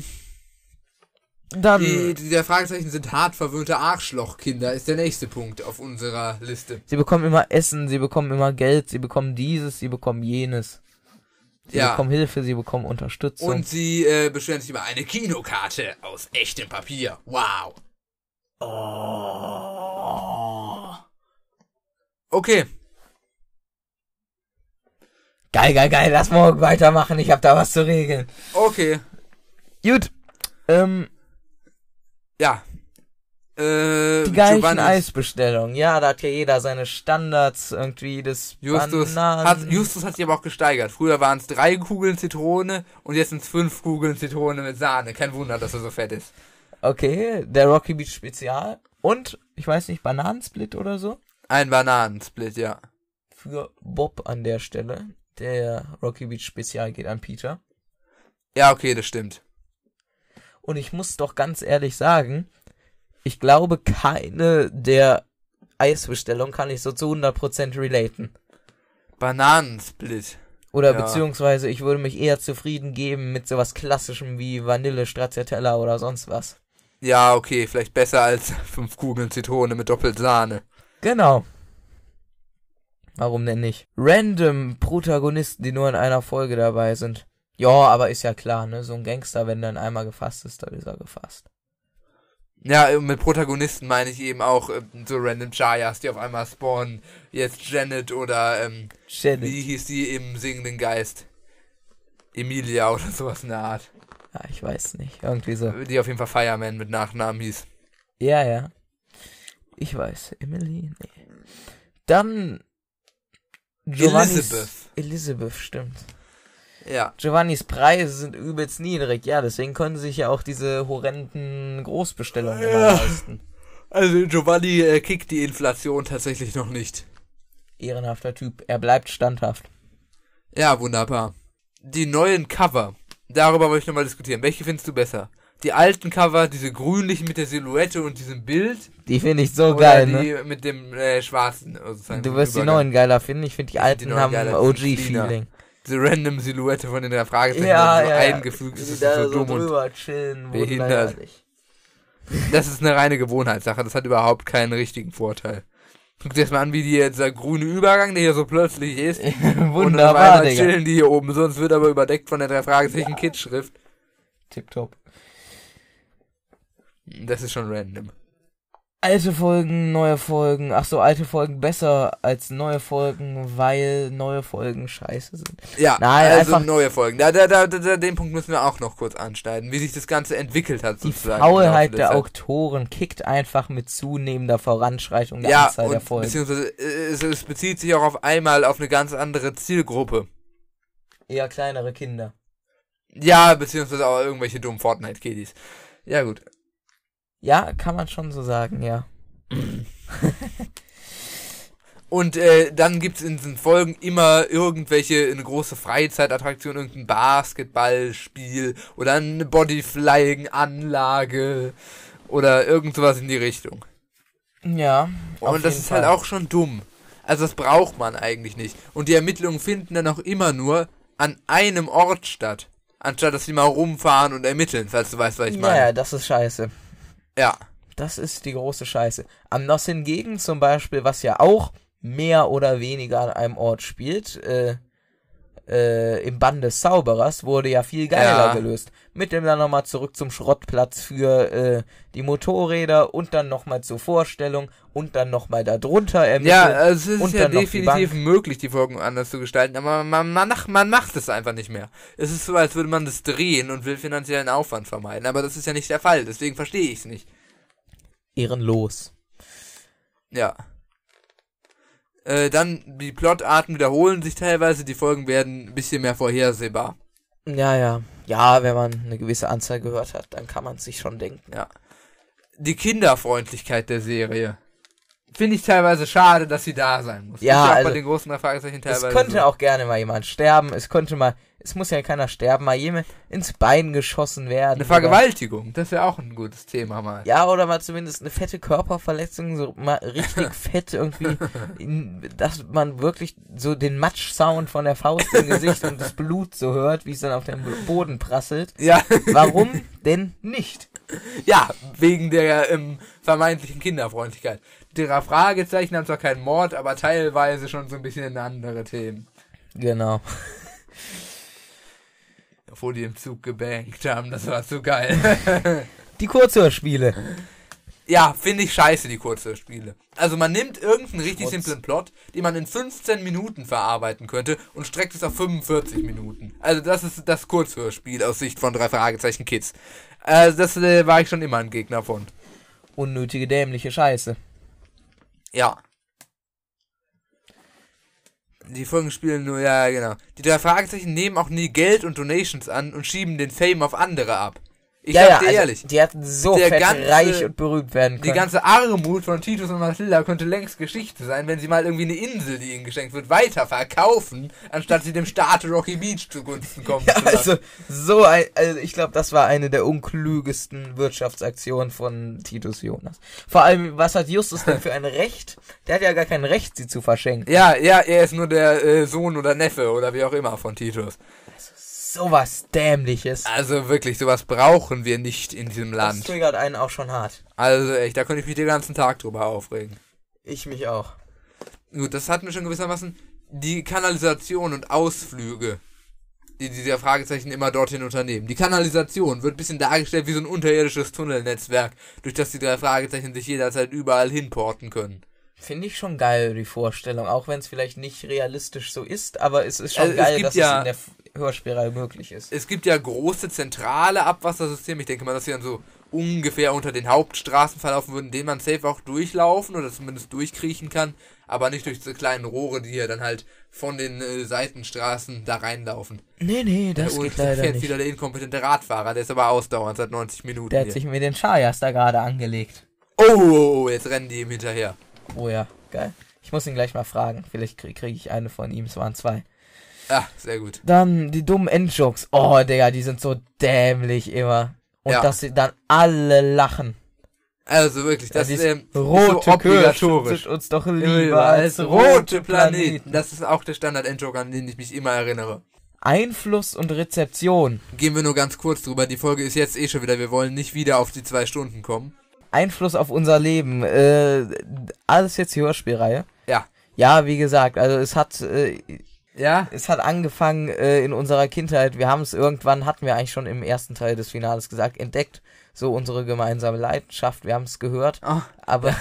Dann, die, die der Fragezeichen sind hart verwöhnte Arschlochkinder, ist der nächste Punkt auf unserer Liste. sie bekommen immer Essen, sie bekommen immer Geld, sie bekommen dieses, sie bekommen jenes. Sie Ja. bekommen Hilfe, sie bekommen Unterstützung. Und sie äh, beschweren sich über eine Kinokarte aus echtem Papier. Wow. oh. Okay. Geil, geil, geil, lass morgen weitermachen, ich hab da was zu regeln. Okay. Gut, ähm, Ja. Äh, die gleichen Giovanni- Eisbestellungen. Ja, da hat ja jeder seine Standards irgendwie des Justus Bananen. hat, Justus hat sich aber auch gesteigert. Früher waren es drei Kugeln Zitrone und jetzt sind es fünf Kugeln Zitrone mit Sahne. Kein Wunder, dass er so fett ist. Okay, der Rocky Beach Spezial. Und, ich weiß nicht, Bananensplit oder so? Ein Bananensplit, ja. Für Bob an der Stelle. Der Rocky Beach Spezial geht an Peter. Ja, okay, das stimmt. Und ich muss doch ganz ehrlich sagen, ich glaube, keine der Eisbestellungen kann ich so zu hundert Prozent relaten. Bananensplit. Oder Ja. beziehungsweise ich würde mich eher zufrieden geben mit sowas Klassischem wie Vanille, Stracciatella oder sonst was. Ja, okay, vielleicht besser als fünf Kugeln Zitrone mit doppelt Sahne. Genau. Warum denn nicht? Random Protagonisten, die nur in einer Folge dabei sind. Ja, aber ist ja klar, ne? So ein Gangster, wenn dann einmal gefasst ist, dann ist er gefasst. Ja, mit Protagonisten meine ich eben auch äh, so random Chayas, die auf einmal spawnen. Jetzt Janet oder, ähm, Janet. wie hieß die im singenden Geist? Emilia oder sowas in der Art. Ja, ich weiß nicht. Irgendwie so. Die auf jeden Fall Fireman mit Nachnamen hieß. Ja, ja. Ich weiß. Emily? Nee. Dann Giovannis... Elizabeth. Elizabeth, stimmt. Ja. Giovannis Preise sind übelst niedrig. Ja, deswegen können sie sich ja auch diese horrenden Großbestellungen immer Ja. leisten. Also Giovanni äh, kickt die Inflation tatsächlich noch nicht. Ehrenhafter Typ. Er bleibt standhaft. Ja, wunderbar. Die neuen Cover. Darüber wollte ich nochmal diskutieren. Welche findest du besser? Die alten Cover, diese grünlichen mit der Silhouette und diesem Bild? Die finde ich so Oder geil, die ne? mit dem äh, schwarzen? sozusagen, Du dem wirst die Übergang? neuen geiler finden. Ich finde die Ich find alten die neuen haben geiler, die O sind cleaner. G-Feeling. Diese random Silhouette von den drei Fragezeichen, Ja, die so ja, ja. eingefügt ist, Die ist da so so dumm und drüber chillen. behindert. wunderherrlich. Das ist eine reine Gewohnheitssache, das hat überhaupt keinen richtigen Vorteil. Guck dir das mal an, wie die jetzt der grüne Übergang, der hier so plötzlich ist. Wunderbar, und Digga. chillen die hier oben, sonst wird aber überdeckt von der drei Fragezeichen Kids-Schrift. Tipptopp. Das ist schon random. Alte Folgen, neue Folgen. Ach so, alte Folgen besser als neue Folgen, weil neue Folgen scheiße sind. Ja, Nein, also einfach neue Folgen. Da, da, da, da, den Punkt müssen wir auch noch kurz anschneiden, wie sich das Ganze entwickelt hat. die sozusagen Faulheit im Laufe der Zeit. Autoren kickt einfach mit zunehmender Voranschreitung der Ja, Anzahl der und Folgen. beziehungsweise äh, es, es bezieht sich auch auf einmal auf eine ganz andere Zielgruppe. Eher kleinere Kinder. Ja, beziehungsweise auch irgendwelche dummen Fortnite-Kiddies. Ja, gut. Ja, kann man schon so sagen, ja. Und äh, dann gibt's in diesen Folgen immer irgendwelche, eine große Freizeitattraktion, irgendein Basketballspiel oder eine Bodyflying-Anlage oder irgend sowas in die Richtung. Ja. auf Und das jeden ist Fall. halt auch schon dumm. Also das braucht man eigentlich nicht. Und die Ermittlungen finden dann auch immer nur an einem Ort statt. Anstatt dass sie mal rumfahren und ermitteln, falls du weißt, was ich Ja, meine. ja, das ist scheiße. Ja. Das ist die große Scheiße. Amnos hingegen zum Beispiel, was ja auch mehr oder weniger an einem Ort spielt, äh, äh, im Bann des Zauberers, wurde ja viel geiler Ja. gelöst. Mit dem dann nochmal zurück zum Schrottplatz für äh, die Motorräder und dann nochmal zur Vorstellung und dann nochmal da drunter ermitteln. Ja, also es und ist ja dann noch die definitiv Bank. möglich, die Folgen anders zu gestalten, aber man, man, macht, man macht es einfach nicht mehr. Es ist so, als würde man das drehen und will finanziellen Aufwand vermeiden, aber das ist ja nicht der Fall, deswegen verstehe ich es nicht. Ehrenlos. Ja. Äh, dann, die Plotarten wiederholen sich teilweise, die Folgen werden ein bisschen mehr vorhersehbar. Ja, ja. Ja, wenn man eine gewisse Anzahl gehört hat, dann kann man es sich schon denken. Ja. Die Kinderfreundlichkeit der Serie. Finde ich teilweise schade, dass sie da sein muss. Ja, ist ja auch also, bei den großen Fragezeichen teilweise Es könnte so. auch gerne mal jemand sterben, es könnte mal, es muss ja keiner sterben, mal jemand ins Bein geschossen werden. Eine Vergewaltigung, das wäre auch ein gutes Thema mal. Oder, ja, oder mal zumindest eine fette Körperverletzung, so mal richtig fett irgendwie, in, dass man wirklich so den Matsch-Sound von der Faust im Gesicht und das Blut so hört, wie es dann auf den Boden prasselt. Ja. Warum denn nicht? Ja, wegen der ähm, vermeintlichen Kinderfreundlichkeit. Die drei Fragezeichen haben zwar keinen Mord, aber teilweise schon so ein bisschen andere Themen. Genau. Obwohl die im Zug gebankt haben, das war so geil. Die Kurzhörspiele. Ja, finde ich scheiße, die Kurzhörspiele. Also man nimmt irgendeinen richtig Trotz- simplen Plot, den man in fünfzehn Minuten verarbeiten könnte und streckt es auf fünfundvierzig Minuten. Also das ist das Kurzhörspiel aus Sicht von drei Fragezeichen Kids. Also das äh, war ich schon immer ein Gegner von. Unnötige, dämliche Scheiße. Ja. Die Folgen spielen nur, ja, genau. Die drei Fragezeichen nehmen auch nie Geld und Donations an und schieben den Fame auf andere ab. Ich ja, sag ja, dir also, ehrlich, die hätten so der fett ganze- reich und berühmt werden die können. ganze Armut von Titus und Mathilda könnte längst Geschichte sein, wenn sie mal irgendwie eine Insel, die ihnen geschenkt wird, weiter verkaufen, anstatt sie dem Staat Rocky Beach zugunsten kommen Ja, zu lassen. also, so ein, also ich glaube, das war eine der unklügesten Wirtschaftsaktionen von Titus Jonas. Vor allem, was hat Justus denn für ein Recht? Der hat ja gar kein Recht, sie zu verschenken. Ja, ja, er ist nur der äh, Sohn oder Neffe oder wie auch immer von Titus. Sowas Dämliches. Also wirklich, sowas brauchen wir nicht in diesem Das Land. triggert einen auch schon hart. Also echt, da könnte ich mich den ganzen Tag drüber aufregen. Ich mich auch. Gut, das hatten wir schon gewissermaßen. Die Kanalisation und Ausflüge, die diese Fragezeichen immer dorthin unternehmen. Die Kanalisation wird ein bisschen dargestellt wie so ein unterirdisches Tunnelnetzwerk, durch das die drei Fragezeichen sich jederzeit überall hinporten können. Finde ich schon geil, die Vorstellung. Auch wenn es vielleicht nicht realistisch so ist, aber es ist schon Also es geil, gibt dass ja- es in der F- Hörspielreihe möglich ist. Es gibt ja große zentrale Abwassersysteme. Ich denke mal, dass sie dann so ungefähr unter den Hauptstraßen verlaufen würden, denen man safe auch durchlaufen oder zumindest durchkriechen kann, aber nicht durch diese kleinen Rohre, die ja dann halt von den äh, Seitenstraßen da reinlaufen. Nee, nee, das Und geht da leider fährt nicht. wieder der inkompetente Radfahrer, der ist aber ausdauernd seit neunzig Minuten Der hat hier. sich mir den Chayas da gerade angelegt. Oh, oh, oh, jetzt rennen die ihm hinterher. Oh ja, geil. Ich muss ihn gleich mal fragen. Vielleicht kriege krieg ich eine von ihm. Es waren zwei. Ah, sehr gut. Dann die dummen Endjokes. Oh, Digga, die sind so dämlich immer. Und Ja. dass sie dann alle lachen. Also wirklich, das Ja, ist die ähm, rote so Kirschen obligatorisch. sind uns doch Lieber lieber als rote Planeten. Das ist auch der Standard-Endjoke, an den ich mich immer erinnere. Einfluss und Rezeption. Gehen wir nur ganz kurz drüber. Die Folge ist jetzt eh schon wieder. Wir wollen nicht wieder auf die zwei Stunden kommen. Einfluss auf unser Leben. Äh, alles jetzt die Hörspielreihe. Ja. Ja, wie gesagt, also es hat, äh, Ja. es hat angefangen äh, in unserer Kindheit. Wir haben es irgendwann, hatten wir eigentlich schon im ersten Teil des Finales gesagt, entdeckt. So unsere gemeinsame Leidenschaft. Wir haben es gehört. Oh. Aber,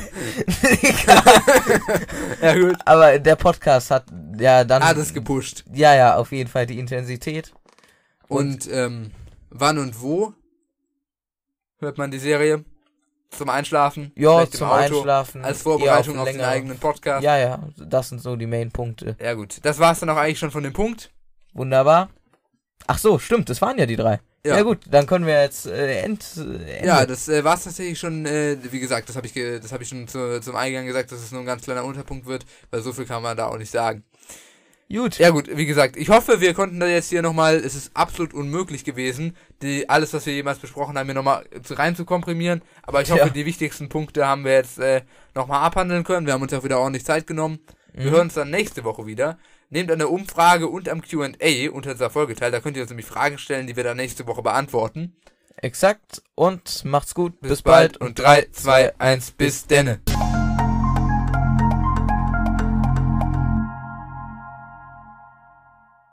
Ja, gut. aber der Podcast hat ja dann. Ah, das gepusht. Ja, ja, auf jeden Fall die Intensität. Und, ähm, wann und wo hört man die Serie? Zum Einschlafen? Ja, Vielleicht im zum Auto, Einschlafen. Als eher Vorbereitung auf, den längere- eigenen Podcast? Ja, ja, das sind so die Main-Punkte. Ja, gut. Das war's dann auch eigentlich schon von dem Punkt. Wunderbar. Ach so, stimmt, das waren ja die drei. Ja. Ja, gut, dann können wir jetzt äh, end, äh, Ende. Ja, das äh, war's tatsächlich schon, äh, wie gesagt, das habe ich ge das habe ich schon zu, zum Eingang gesagt, dass es nur ein ganz kleiner Unterpunkt wird, weil so viel kann man da auch nicht sagen. Gut. Ja gut, wie gesagt, ich hoffe, wir konnten da jetzt hier nochmal, es ist absolut unmöglich gewesen, die alles, was wir jemals besprochen haben, hier nochmal rein zu komprimieren, aber ich hoffe, Ja. die wichtigsten Punkte haben wir jetzt äh, nochmal abhandeln können, wir haben uns auch wieder ordentlich Zeit genommen. Wir Mhm. hören uns dann nächste Woche wieder. Nehmt an der Umfrage und am Q und A unter dieser Folge teil, da könnt ihr uns nämlich Fragen stellen, die wir dann nächste Woche beantworten. Exakt. Und macht's gut. Bis, bald und drei, zwei, eins, bis denne.